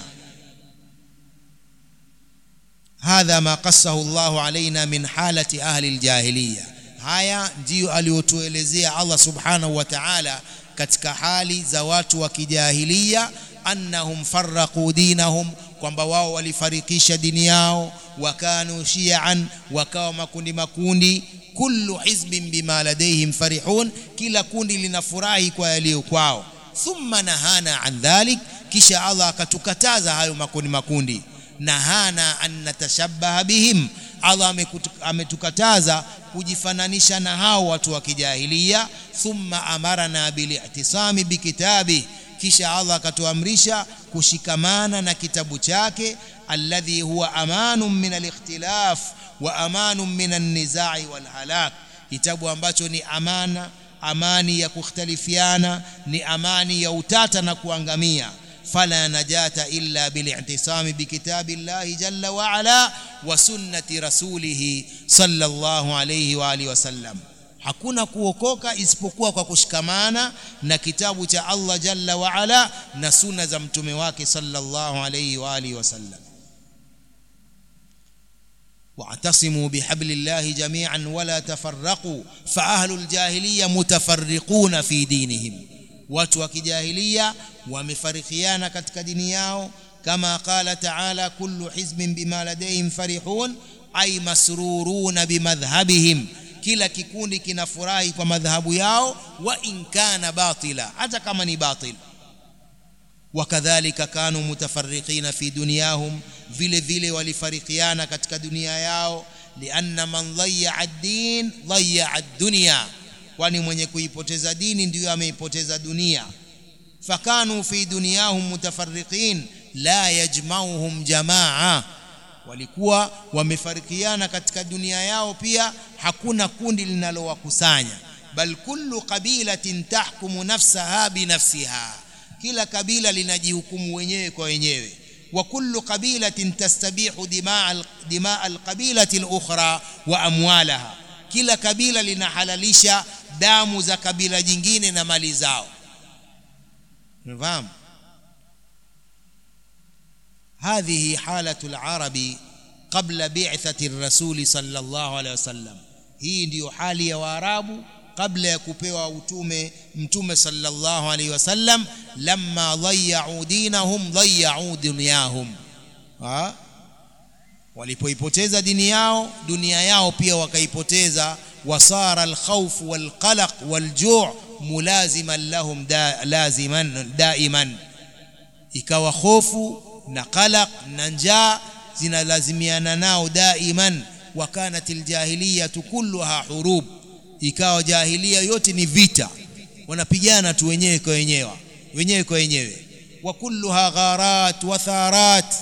Hadha ma qassahu Allahu alaina min halati ahli aljahiliya. Haya ndiyo aliyotuelezea Allah subhanahu wa ta'ala katika hali za watu wa kijahiliya, annahum farraqu dinahum, kwamba wao walifarikisha dini yao, wakanu shi'an, wakawa makundi makundi, kullu hizbin bima ladayhim farihun, kila kundi linafurahi kwa yaliyo kwao. Thumma nahana an dhalik, kisha Allah akatukataza hayo makundi makundi. Nahana an natashabbaha bihim, Allah ametukataza kujifananisha na hao watu wa kijahiliya. Thumma amarna bili'tisami bikitabi, kisha Allah akatuamrisha kushikamana na kitabu chake, alladhi huwa amanun min al-ikhtilaf wa amanun min an-nizai wal halak, kitabu ambacho ni amana, amani ya kukhtalifiana, ni amani ya utata na kuangamia. Fala najata illa bil'intisami bikitabillahi jalla wa ala wa sunnati rasulih sallallahu alayhi wa alihi wasallam. Hakuna kuokoka isipokuwa kwa kushikamana na kitabu cha Allah jalla wa ala na sunna za mtume wake sallallahu alayhi wa alihi wasallam. wa'tasimu bihablillahi jami'an wa la tafarraqu fa ahlul jahiliya mutafarriquna fi dinihim. Watu wa kijahiliya wamefarikiana katika dini yao, kama qala ta'ala kullu hizbin bima ladayhim farihun, ay masruruna bimadhhabihim, kila kikundi kinafurahi kwa madhhabu yao, wa in kana batila, hata kama ni batil. Wakadhalika kanu mutafarriqina fi dunyahum, vile vile walifarikiana katika dunia yao, lianna man dhayya ad-din dhayya ad-dunya, kwani mwenye kuipoteza dini ndiyo ameipoteza dunia. Fakanu fi dunyahum mutafarriqin la yajma'uhum jamaa, walikuwa wamefarikiana katika dunia yao pia hakuna kundi linalowakusanya. Bal kullu qabilatin tahkumu nafsaha bi nafsiha, kila kabila linajihukumu wenyewe kwa wenyewe. Wa kullu qabilatin tastabihu dimaa dimaa alqabilati alukhra wa amwalaha, kila kabila linahalalisha damu za kabila jingine na mali zao. Nafahamu هذه حالة العرب قبل بعثة الرسول صلى الله عليه وسلم. hii ndio hali ya Waarabu kabla ya kupewa utume mtume sallallahu alayhi wasallam. lamma dhayya'u dinahum dhayya'u dunyahum, ha walipoipoteza dini yao dunia yao pia wakaipoteza. wasara alkhawf walqalaq walju' mulaziman lahum da, laziman daiman, ikawa hofu na qalaq na njaa zinalazimiana nao daiman. wa kanatil jahiliyatu kulluha hurub, ikawa jahiliya yote ni vita, wanapigana tu wenyewe kwa wenyewe wenyewe kwa wenyewe. wa kulluha gharat wa tharat,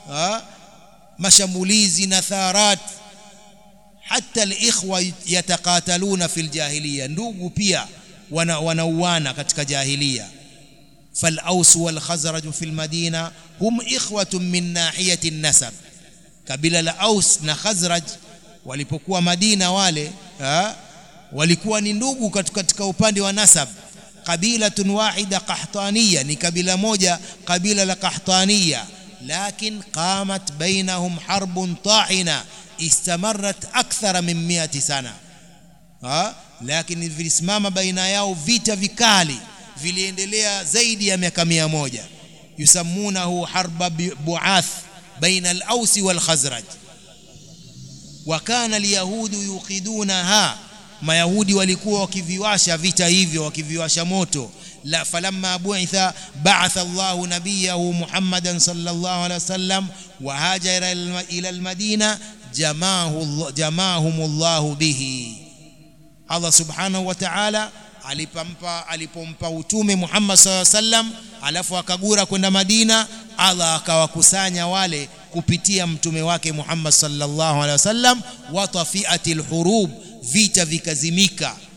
mashambulizi na tharat. hatta alikhwa yataqataluna fil jahiliya, ndugu pia wanauana katika jahiliya. فالأوس والخزرج في المدينة هم إخوة من ناحية النسب. kabila la Aus na Khazraj walipokuwa Madina wale ha? walikuwa ni ndugu katika upande wa nasab. qabilatun wahida qahtaniya, ni kabila moja, kabila la Qahtaniya. lakin qamat bainahum harbun ta'ina istamarrat akthara min miati sana, ha? lakini vilisimama baina yao vita vikali viliendelea zaidi ya miaka mia moja. yusammunahu harba bu'ath baina al-Aws wal-Khazraj. wa kana al-yahudu yuqidunaha, mayahudi walikuwa wakiviwasha vita hivyo, wakiviwasha moto. la falamma bu'itha ba'atha Allahu nabiyahu Muhammadan sallallahu alaihi wasallam wa hajara ila al-Madina jamaahu jamaahumullahu bihi. Allah subhanahu wa ta'ala alipompa alipompa utume Muhammad sallallahu alaihi wasallam, alafu akagura kwenda Madina, Allah akawakusanya wale kupitia mtume wake Muhammad sallallahu alaihi wasallam. wa tafiatil hurub, vita vikazimika.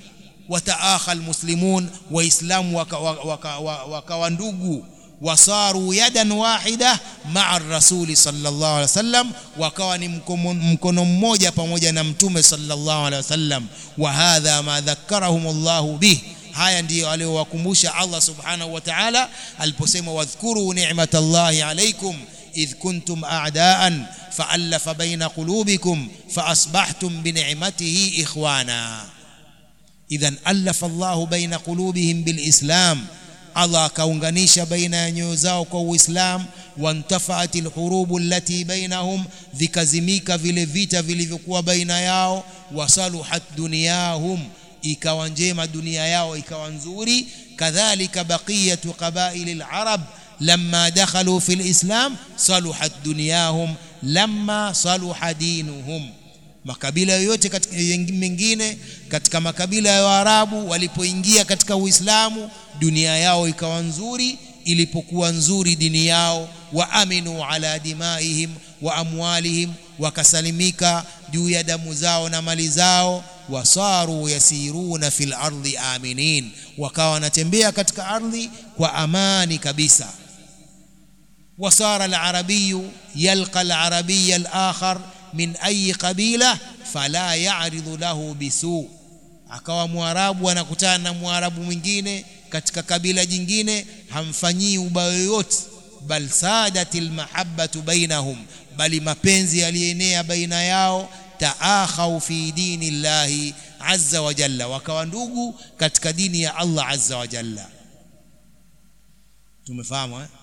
wataakha almuslimun, waislamu wakawa ndugu, wasaru yadan wahida ma'a rasuli sallallahu alaihi wasallam, wakawa ni mkono mmoja pamoja na mtume sallallahu alaihi wasallam. Wa hadha ma dhakkarahum Allahu bih, haya ndiyo aliyowakumbusha Allah subhanahu wa ta'ala aliposema wadhkuru ni'matallahi alaykum idh kuntum a'daan fa'alafa baina qulubikum faasbahtum bi ni'matihi ikhwana. Idhan alafa Allahu baina qulubihim bil islam, Allah kaunganisha baina ya nyoyo zao kwa Uislamu. Wantafaatil hurubu allati bainahum, vikazimika vile vita vilivyokuwa baina yao. Wasaluhat dunyahum, ikawa njema dunia yao ikawa nzuri. Kadhalika baqiyatu qabailil arab lamma dakhalu fil islam saluhat dunyahum lamma saluha dinuhum. Makabila yote katika mengine katika makabila ya Waarabu walipoingia katika Uislamu, dunia yao ikawa nzuri ilipokuwa nzuri dini yao. Wa aminu ala dimaihim wa amwalihim, wakasalimika juu ya damu zao na mali zao. Wasaru yasiruna fil ardi aminin, wakawa wanatembea katika ardhi kwa amani kabisa. Wasara al-arabiyyu yalqa al-arabiyya al-akhar min ayi qabila fala ya'ridu lahu bisu, akawa Mwarabu anakutana na Mwarabu mwingine katika kabila jingine hamfanyii ubaya yoyote. Bal sadatil mahabbatu bainahum, bali mapenzi yalienea baina yao. Taakhaw fi dinillahi azza wa jalla, wakawa ndugu katika dini ya Allah azza wa jalla. Tumefahamu eh?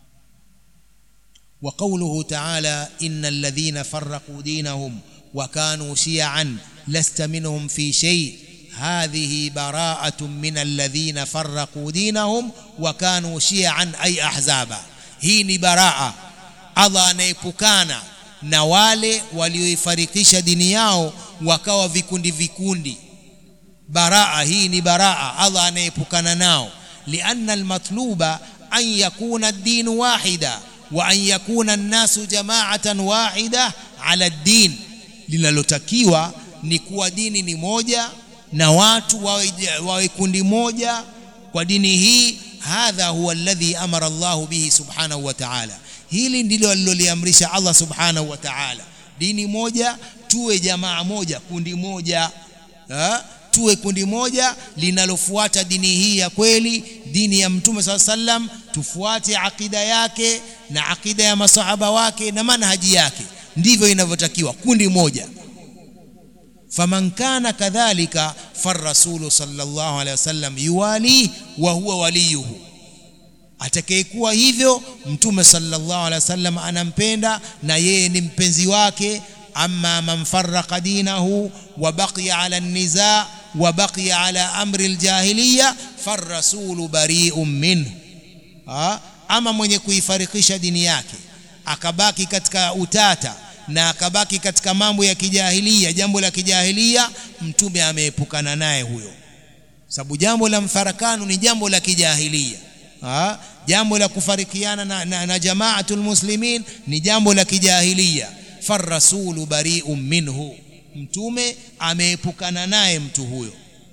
Wa qawluhu ta'ala innal ladhina farraqu dinahum wa kanu shi'an lasta minhum fi shay', hadhihi bara'atun min alladhina farraqu dinahum wa kanu shi'an ay ahzaba. Hii ni baraa, Allah anaepukana na wale walioifarikisha dini yao wakawa vikundi vikundi. Baraa hii ni baraa, Allah anaepukana nao. Lianna almatluba an yakuna ad-din wahida wa an yakuna an-nasu jama'atan wahida ala ad-din, linalotakiwa ni kuwa dini ni moja na watu wawe, wawe kundi moja kwa dini hii. Hadha huwa alladhi amara Allah bihi subhanahu wa ta'ala, hili ndilo aliloliamrisha Allah subhanahu wa ta'ala. Dini moja, tuwe jamaa moja, kundi moja ha? Tuwe kundi moja linalofuata dini hii ya kweli, dini ya Mtume sallallahu alaihi wasallam. Tufuate akida yake na akida ya masahaba wake na manhaji yake, ndivyo inavyotakiwa, kundi moja. Faman kana kadhalika farrasulu sallallahu alaihi wasallam yuwali wa huwa waliyuhu, atakayekuwa hivyo Mtume sallallahu alaihi wasallam anampenda na yeye ni mpenzi wake. Amma man farraqa dinahu wa baqiya ala an-niza wa baqiya ala amri al-jahiliya farrasulu bari'un minhu. Ama mwenye kuifarikisha dini yake akabaki katika utata na akabaki katika mambo ya kijahilia, jambo la kijahilia, Mtume ameepukana naye huyo, sababu jambo la mfarakano ni jambo la kijahilia. Ha? Jambo la kufarikiana na, na, na jamaatul muslimin ni jambo la kijahilia. Farrasulu bari'un minhu, Mtume ameepukana naye mtu huyo.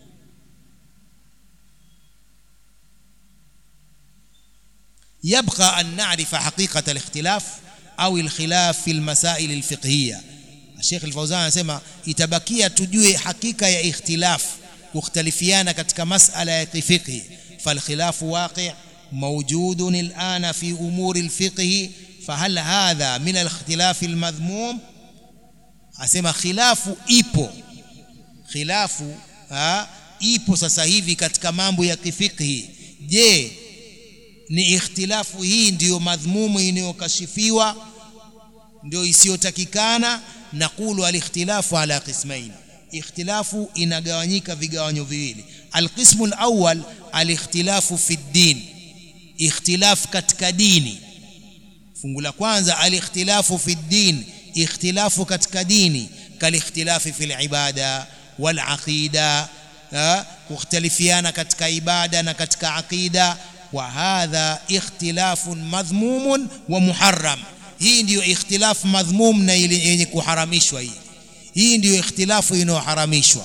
يبقى أن نعرف حقيقة الاختلاف أو الخلاف في المسائل الفقهية. الشيخ الفوزان anasema itabakia tujue hakika ya ikhtilaf, kukhtalifiana katika masala ya fiqh. فالخلاف واقع موجود الآن في أمور الفقه، فهل هذا من الاختلاف المذموم؟ asema khilafu ipo, khilafu ha, ipo sasa hivi katika mambo ya kifiqhi. Je, ni ikhtilafu hii ndiyo madhmumu inayokashifiwa, ndio isiyotakikana? Naqulu al-ikhtilafu ala qismain, ikhtilafu inagawanyika vigawanyo viwili. Al-qismu al-awwal al-ikhtilafu fi ad-din, ikhtilaf katika dini. Fungu la kwanza al-ikhtilafu fi ad-din, ikhtilafu katika dini, kal-ikhtilafi fi al-ibada wal-aqida, kukhtalifiana katika ibada na katika aqida. Wa hadha ikhtilafun madhmumun wa muharram, hii ndiyo ikhtilafu madhmum na yenye kuharamishwa. Hii hii ndiyo ikhtilafu inayoharamishwa.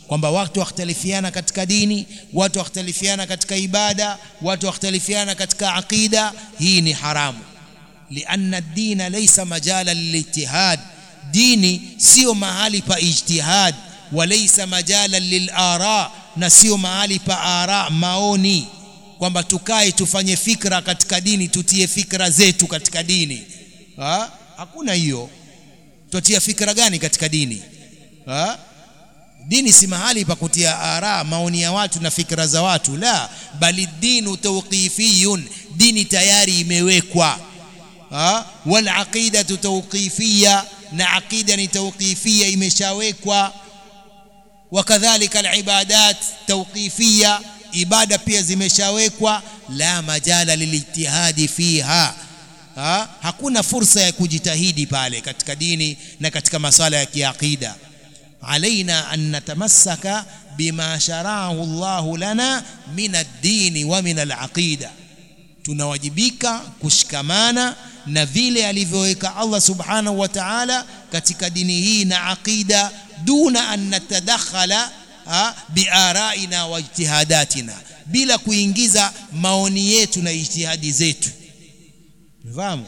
kwamba watu wakhtalifiana katika dini, watu wakhtalifiana katika ibada, watu wakhtalifiana katika aqida, hii ni haramu. Lianna ad-dina laysa majala lilijtihad, dini sio mahali pa ijtihad, walaysa majala lil-ara, na sio mahali pa ara, maoni, kwamba tukae tufanye fikra katika dini, tutie fikra zetu katika dini. Ha? Hakuna hiyo. Tutia fikra gani katika dini? Ha? Dini si mahali pa kutia ara, maoni ya watu na fikra za watu, la, bali dinu tawqifiyun, dini tayari imewekwa. Ha? Wal aqidatu tawqifiyya, na aqida ni tawqifiyya, imeshawekwa. Wakadhalika al-ibadat tawqifiyya, ibada pia zimeshawekwa. La majala lilijtihadi fiha, ha? Hakuna fursa ya kujitahidi pale katika dini na katika masala ya kiaqida. Alaina an natamassaka bima shara'ahu Allahu lana min ad-din wa min al-aqida, tunawajibika kushikamana na vile alivyoweka Allah subhanahu wa ta'ala katika dini hii na aqida, duna an natadakhala biaraina wa ijtihadatina, bila kuingiza maoni yetu na ijtihadi zetu. Fahamu?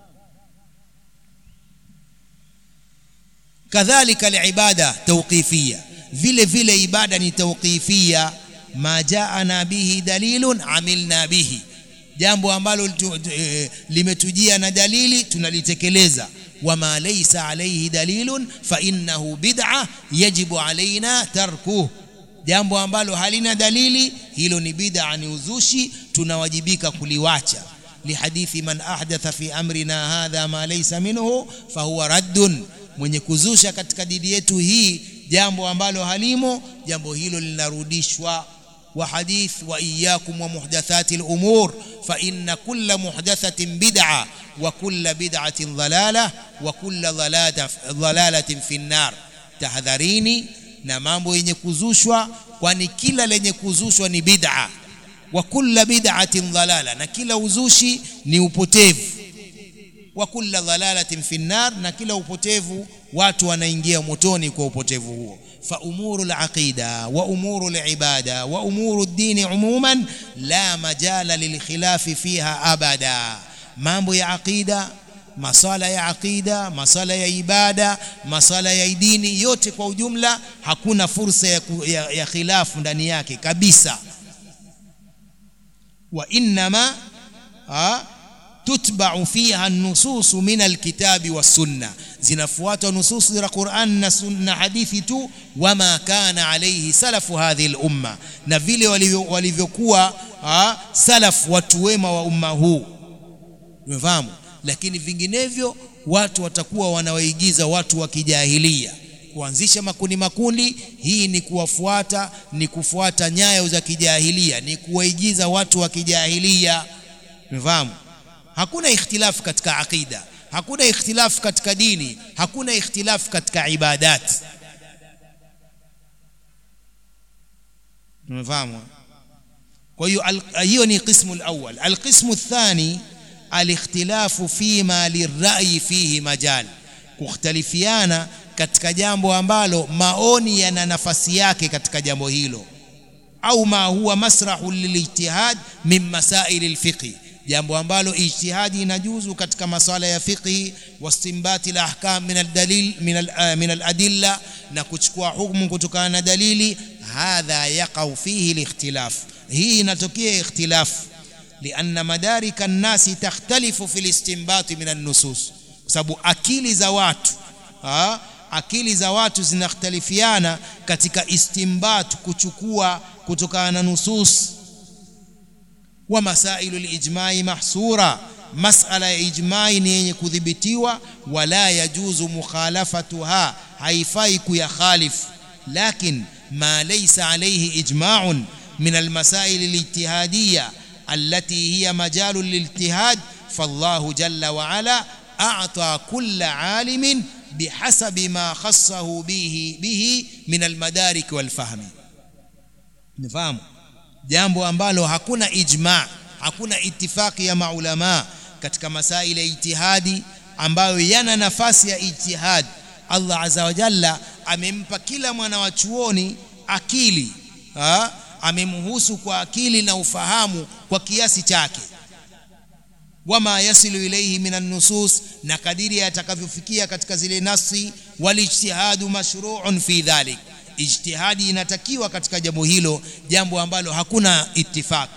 Kadhalika al-ibada tawqifiyya, vile vile ibada ni tawqifiyya. Ma jaana bihi dalilun amilna bihi, jambo ambalo limetujia na dalili tunalitekeleza. Wama laysa alayhi dalilun fa innahu bid'a yajibu alaina tarkuhu, jambo ambalo halina dalili hilo ni bid'a, ni uzushi, tunawajibika kuliwacha. Lihadithi man ahdatha fi amrina hadha ma laysa minhu fahuwa raddun, mwenye kuzusha katika dini yetu hii jambo ambalo halimo, jambo hilo linarudishwa. Wa hadith wa iyyakum wa muhdathati al-umur fa inna kulla muhdathatin bid'a wa kulla bid'atin dhalalah wa kulla dhalalatin fi an-nar, tahadharini na mambo yenye kuzushwa, kwani kila lenye kuzushwa ni bid'a. Wa kulla bid'atin dhalala, na kila uzushi ni upotevu. Wa kulla dhalalatin fi an-nar, na kila upotevu watu wanaingia motoni kwa upotevu huo. Fa umurul aqida wa umurul ibada wa umurud dini umuman la majala lil khilafi fiha abada, mambo ya aqida, masala ya aqida, masala ya ibada, masala ya dini, yote kwa ujumla hakuna fursa ya, ya, ya khilafu ndani yake kabisa. Wa innama tutba'u fiha an-nusus min al-kitabi was-sunnah, zinafuata nusus za Qur'an na sunna hadithi tu. Wama kana alayhi salafu hadhihi al-umma, na vile walivyokuwa salaf, watu wema wa umma huu. Umefahamu? Lakini vinginevyo watu watakuwa wanawaigiza watu wa kijahilia, kuanzisha makundi makundi. Hii ni kuwafuata, ni kufuata nyayo za kijahilia, ni kuwaigiza watu wa kijahilia. Umefahamu? Hakuna ikhtilafu katika aqida, hakuna ikhtilafu katika dini, hakuna ikhtilafu katika ibadat. Umefahamu? Kwa hiyo hiyo ni qismu al-awwal. Al-qismu ath-thani al-ikhtilafu fima lirra'i fihi majal, kukhtalifiana katika jambo ambalo maoni yana nafasi yake katika jambo hilo, au ma huwa masrahu lilijtihad min masail al-fiqh, jambo ambalo ijtihadi inajuzu katika masala ya fiqh, wastinbati al-ahkam min al-dalil min al-adilla, na kuchukua hukumu kutokana na dalili. Hadha yaqau fihi al-ikhtilaf, hii inatokea ikhtilaf. Lianna madarika an-nasi takhtalifu fi al-istinbat min an-nusus, kwa sababu akili za watu ha? akili za watu zinakhtalifiana katika istinbat, kuchukua kutokana na nusus. Wa masailu al-ijma'i mahsura, masala ya ijma'i ni yenye kudhibitiwa. Wala yajuzu mukhalafatuha, haifai kuyakhalifu. Lakin ma laysa alayhi ijma'un min al-masail al-ijtihadiyya allati hiya majalu lil-ijtihad, fallahu jalla wa ala a'ta kulla 'alimin bihasabi ma khassahu bihi bihi min al-madarik wal-fahmi. Nifahamu? Jambo ambalo hakuna ijma', hakuna itifaki ya maulama katika masaila ya ijtihadi ambayo yana nafasi ya ijtihad. Allah azza wa jalla amempa kila mwana wa chuoni akili, ha? amemhusu kwa akili na ufahamu kwa kiasi chake. Wama yasilu ilayhi minan nusus, na kadiri atakavyofikia katika zile nasi. Walijtihadu mashru'un fi dhalik, ijtihadi inatakiwa katika jambo hilo, jambo ambalo hakuna ittifaki.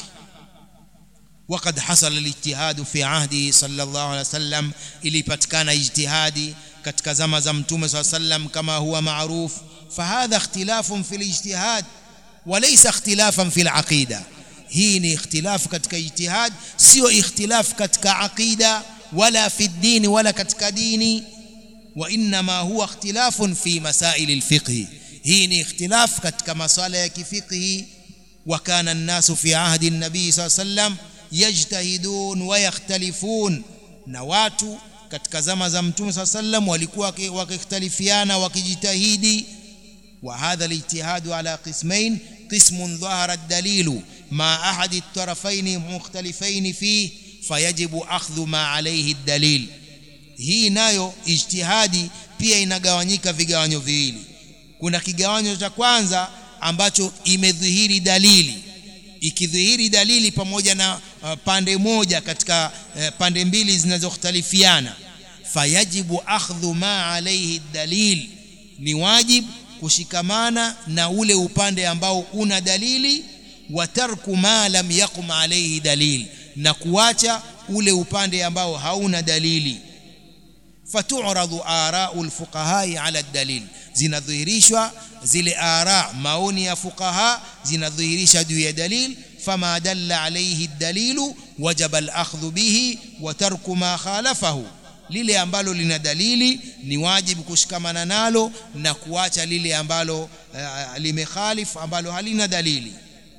Waqad hasala alijtihadu fi ahdi sallallahu alayhi wasallam, ilipatikana ijtihadi katika zama za mtume sallallahu alayhi wasallam kama huwa maruf. Fahadha ikhtilafun fil ijtihad walaysa ikhtilafan fil aqida. Hii ni ikhtilafu katika ijtihad, sio ikhtilafu katika aqida wala fi dini wala katika dini. Wa inma huwa ikhtilafun fi masail alfiqh. Hii ni ikhtilafu katika masuala ya kifiqhi. Wa kana an-nasu fi ahdi an-nabi sallallahu alayhi wasallam yajtahidun wa yakhtalifun, na watu katika zama za mtume sallallahu alayhi wasallam walikuwa wakikhtalifiana wakijitahidi. Wa hadha al-ijtihad ala qismain, qismun dhahara ad-dalil ma ahadi at-tarafayn mukhtalifayn fihi fayajibu akhdhu ma alayhi ad-dalil. Hii nayo ijtihadi pia inagawanyika vigawanyo viwili. Kuna kigawanyo cha kwanza ambacho imedhihiri dalili, ikidhihiri dalili pamoja na uh, pande moja katika uh, pande mbili zinazokhtalifiana, fayajibu akhdhu ma alayhi dalil, ni wajib kushikamana na ule upande ambao una dalili. Wa tarku ma lam yaqum alayhi dalil, na kuacha ule upande ambao hauna dalili. Fatu'radu ara'u al-fuqaha ala ad-dalil, zinadhihirishwa zile ara, maoni ya fuqaha zinadhihirisha juu ya dalil. Fama dalla alayhi ad-dalilu wajaba al-akhdhu bihi wa tarku ma khalafahu, lile ambalo lina dalili ni wajibu kushikamana nalo na kuacha lile ambalo uh, limekhalif, ambalo halina dalili.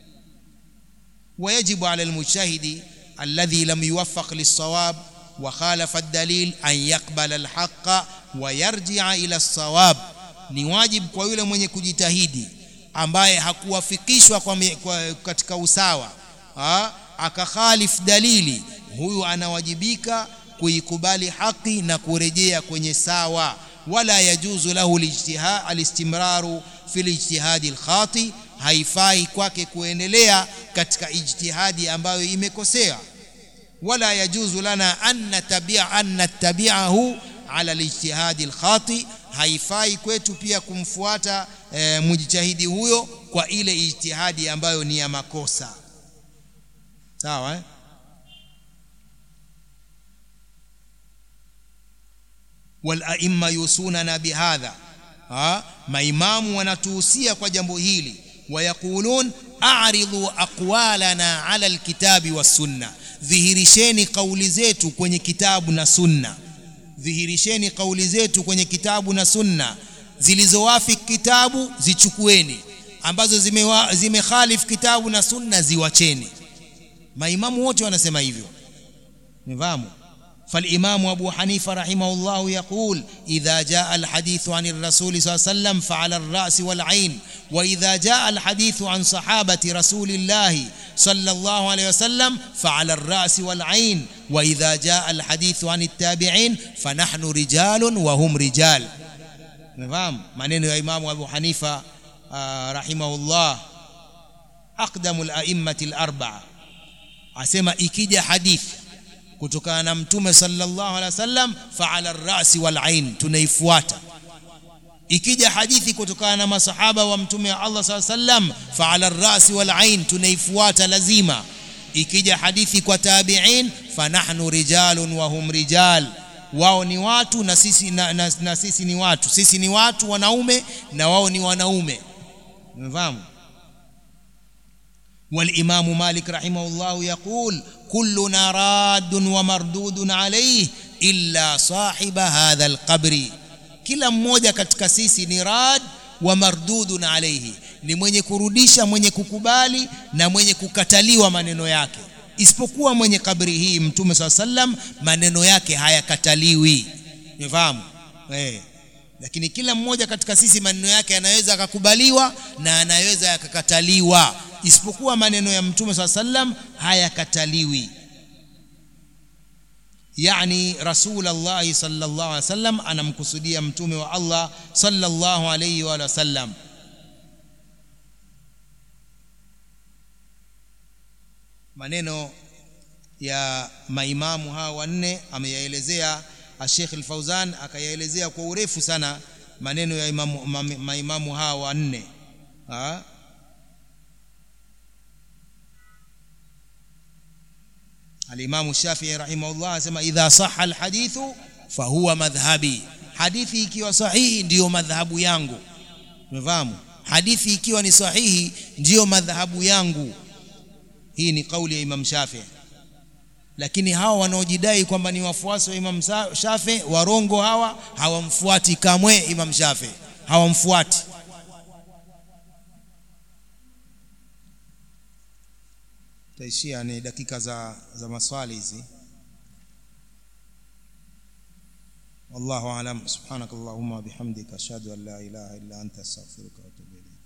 ويجب على المجتهد الذي لم يوفق للصواب وخالف الدليل أن يقبل الحق ويرجع إلى الصواب. ni wajib kwa yule mwenye kujitahidi ambaye hakuwafikishwa kwa, kwa katika usawa, ha? akakhalif dalili, huyu anawajibika kuikubali haki na kurejea kwenye sawa. Wala yajuzu lahu alijtihad alistimraru fil ijtihadi alkhati, haifai kwake kuendelea katika ijtihadi ambayo imekosea. Wala yajuzu lana an natabi'a an natabi'ahu ala alijtihadi alkhati, haifai kwetu pia kumfuata e, mujtahidi huyo kwa ile ijtihadi ambayo ni ya makosa. Sawa eh? Wal a'imma yusunana bihadha, ha maimamu wanatuhusia kwa jambo hili. Wayakulun a'ridu aqwalana ala alkitabi was sunna, dhihirisheni kauli zetu kwenye kitabu na sunna. Dhihirisheni kauli zetu kwenye kitabu na sunna, zilizowafiki kitabu zichukueni, ambazo zimekhalif kitabu na sunna ziwacheni. Maimamu wote wanasema hivyo, mfahamu. فالإمام أبو حنيفة رحمه الله يقول إذا جاء الحديث عن الرسول صلى الله عليه وسلم فعلى الرأس والعين، وإذا جاء الحديث عن صحابة رسول الله صلى الله عليه وسلم فعلى الرأس والعين، وإذا جاء الحديث عن التابعين فنحن رجال وهم رجال. نفهم maneno ya Imam Abu Hanifa rahimahullah, aqdamu al-a'immati al-arba'a, asema ikija hadithi kutokana na mtume sallallahu alaihi wasallam fa'ala ar-ra'si wal-'ain, tunaifuata. Ikija hadithi kutokana na masahaba wa mtume Allah sallallahu alaihi wasallam fa'ala ar-ra'si wal-'ain, tunaifuata lazima. Ikija hadithi kwa tabi'in fa nahnu rijalun wa hum rijal, wao ni watu na sisi na, na, na sisi ni watu. Sisi ni watu wanaume na wao ni wanaume, unafahamu. والإمام مالك رحمه الله يقول كلنا راد ومردود عليه إلا صاحب هذا القبر. kila mmoja katika sisi ni rad wa mardudun alayhi, ni mwenye kurudisha, mwenye kukubali na mwenye kukataliwa maneno yake, isipokuwa mwenye kabri hii. Mtume sallallahu alayhi wasallam maneno yake hayakataliwi, unafahamu eh. Lakini kila mmoja katika sisi maneno yake yanaweza akakubaliwa na anaweza yakakataliwa, isipokuwa maneno ya Mtume sallallahu alayhi wasallam hayakataliwi. Yani Rasulullah sallallahu alayhi wasallam anamkusudia mtume wa Allah sallallahu alayhi wa sallam. maneno ya maimamu hawa wanne ameyaelezea Sheikh Al-Fauzan, akayaelezea kwa urefu sana maneno ya imamu maimamu hawa wanne. ah Al-Imam Shafi'i rahimahullah asema idha sahha al-hadithu fa huwa madhhabi, hadithi ikiwa sahihi ndiyo madhhabu yangu. Umefahamu? Hadithi ikiwa ni sahihi ndiyo madhhabu yangu. Hii ni kauli ya Imam Shafi'i. Lakini hawa wanaojidai kwamba ni wafuasi wa Imam Shafi'i, warongo hawa, hawamfuati kamwe Imam Shafi'i, hawamfuati. Taishia ni dakika za za maswali hizi. Wallahu a'lam. Subhanakallahumma bihamdika ashhadu an la ilaha illa anta astaghfiruka wa atubu ilayk.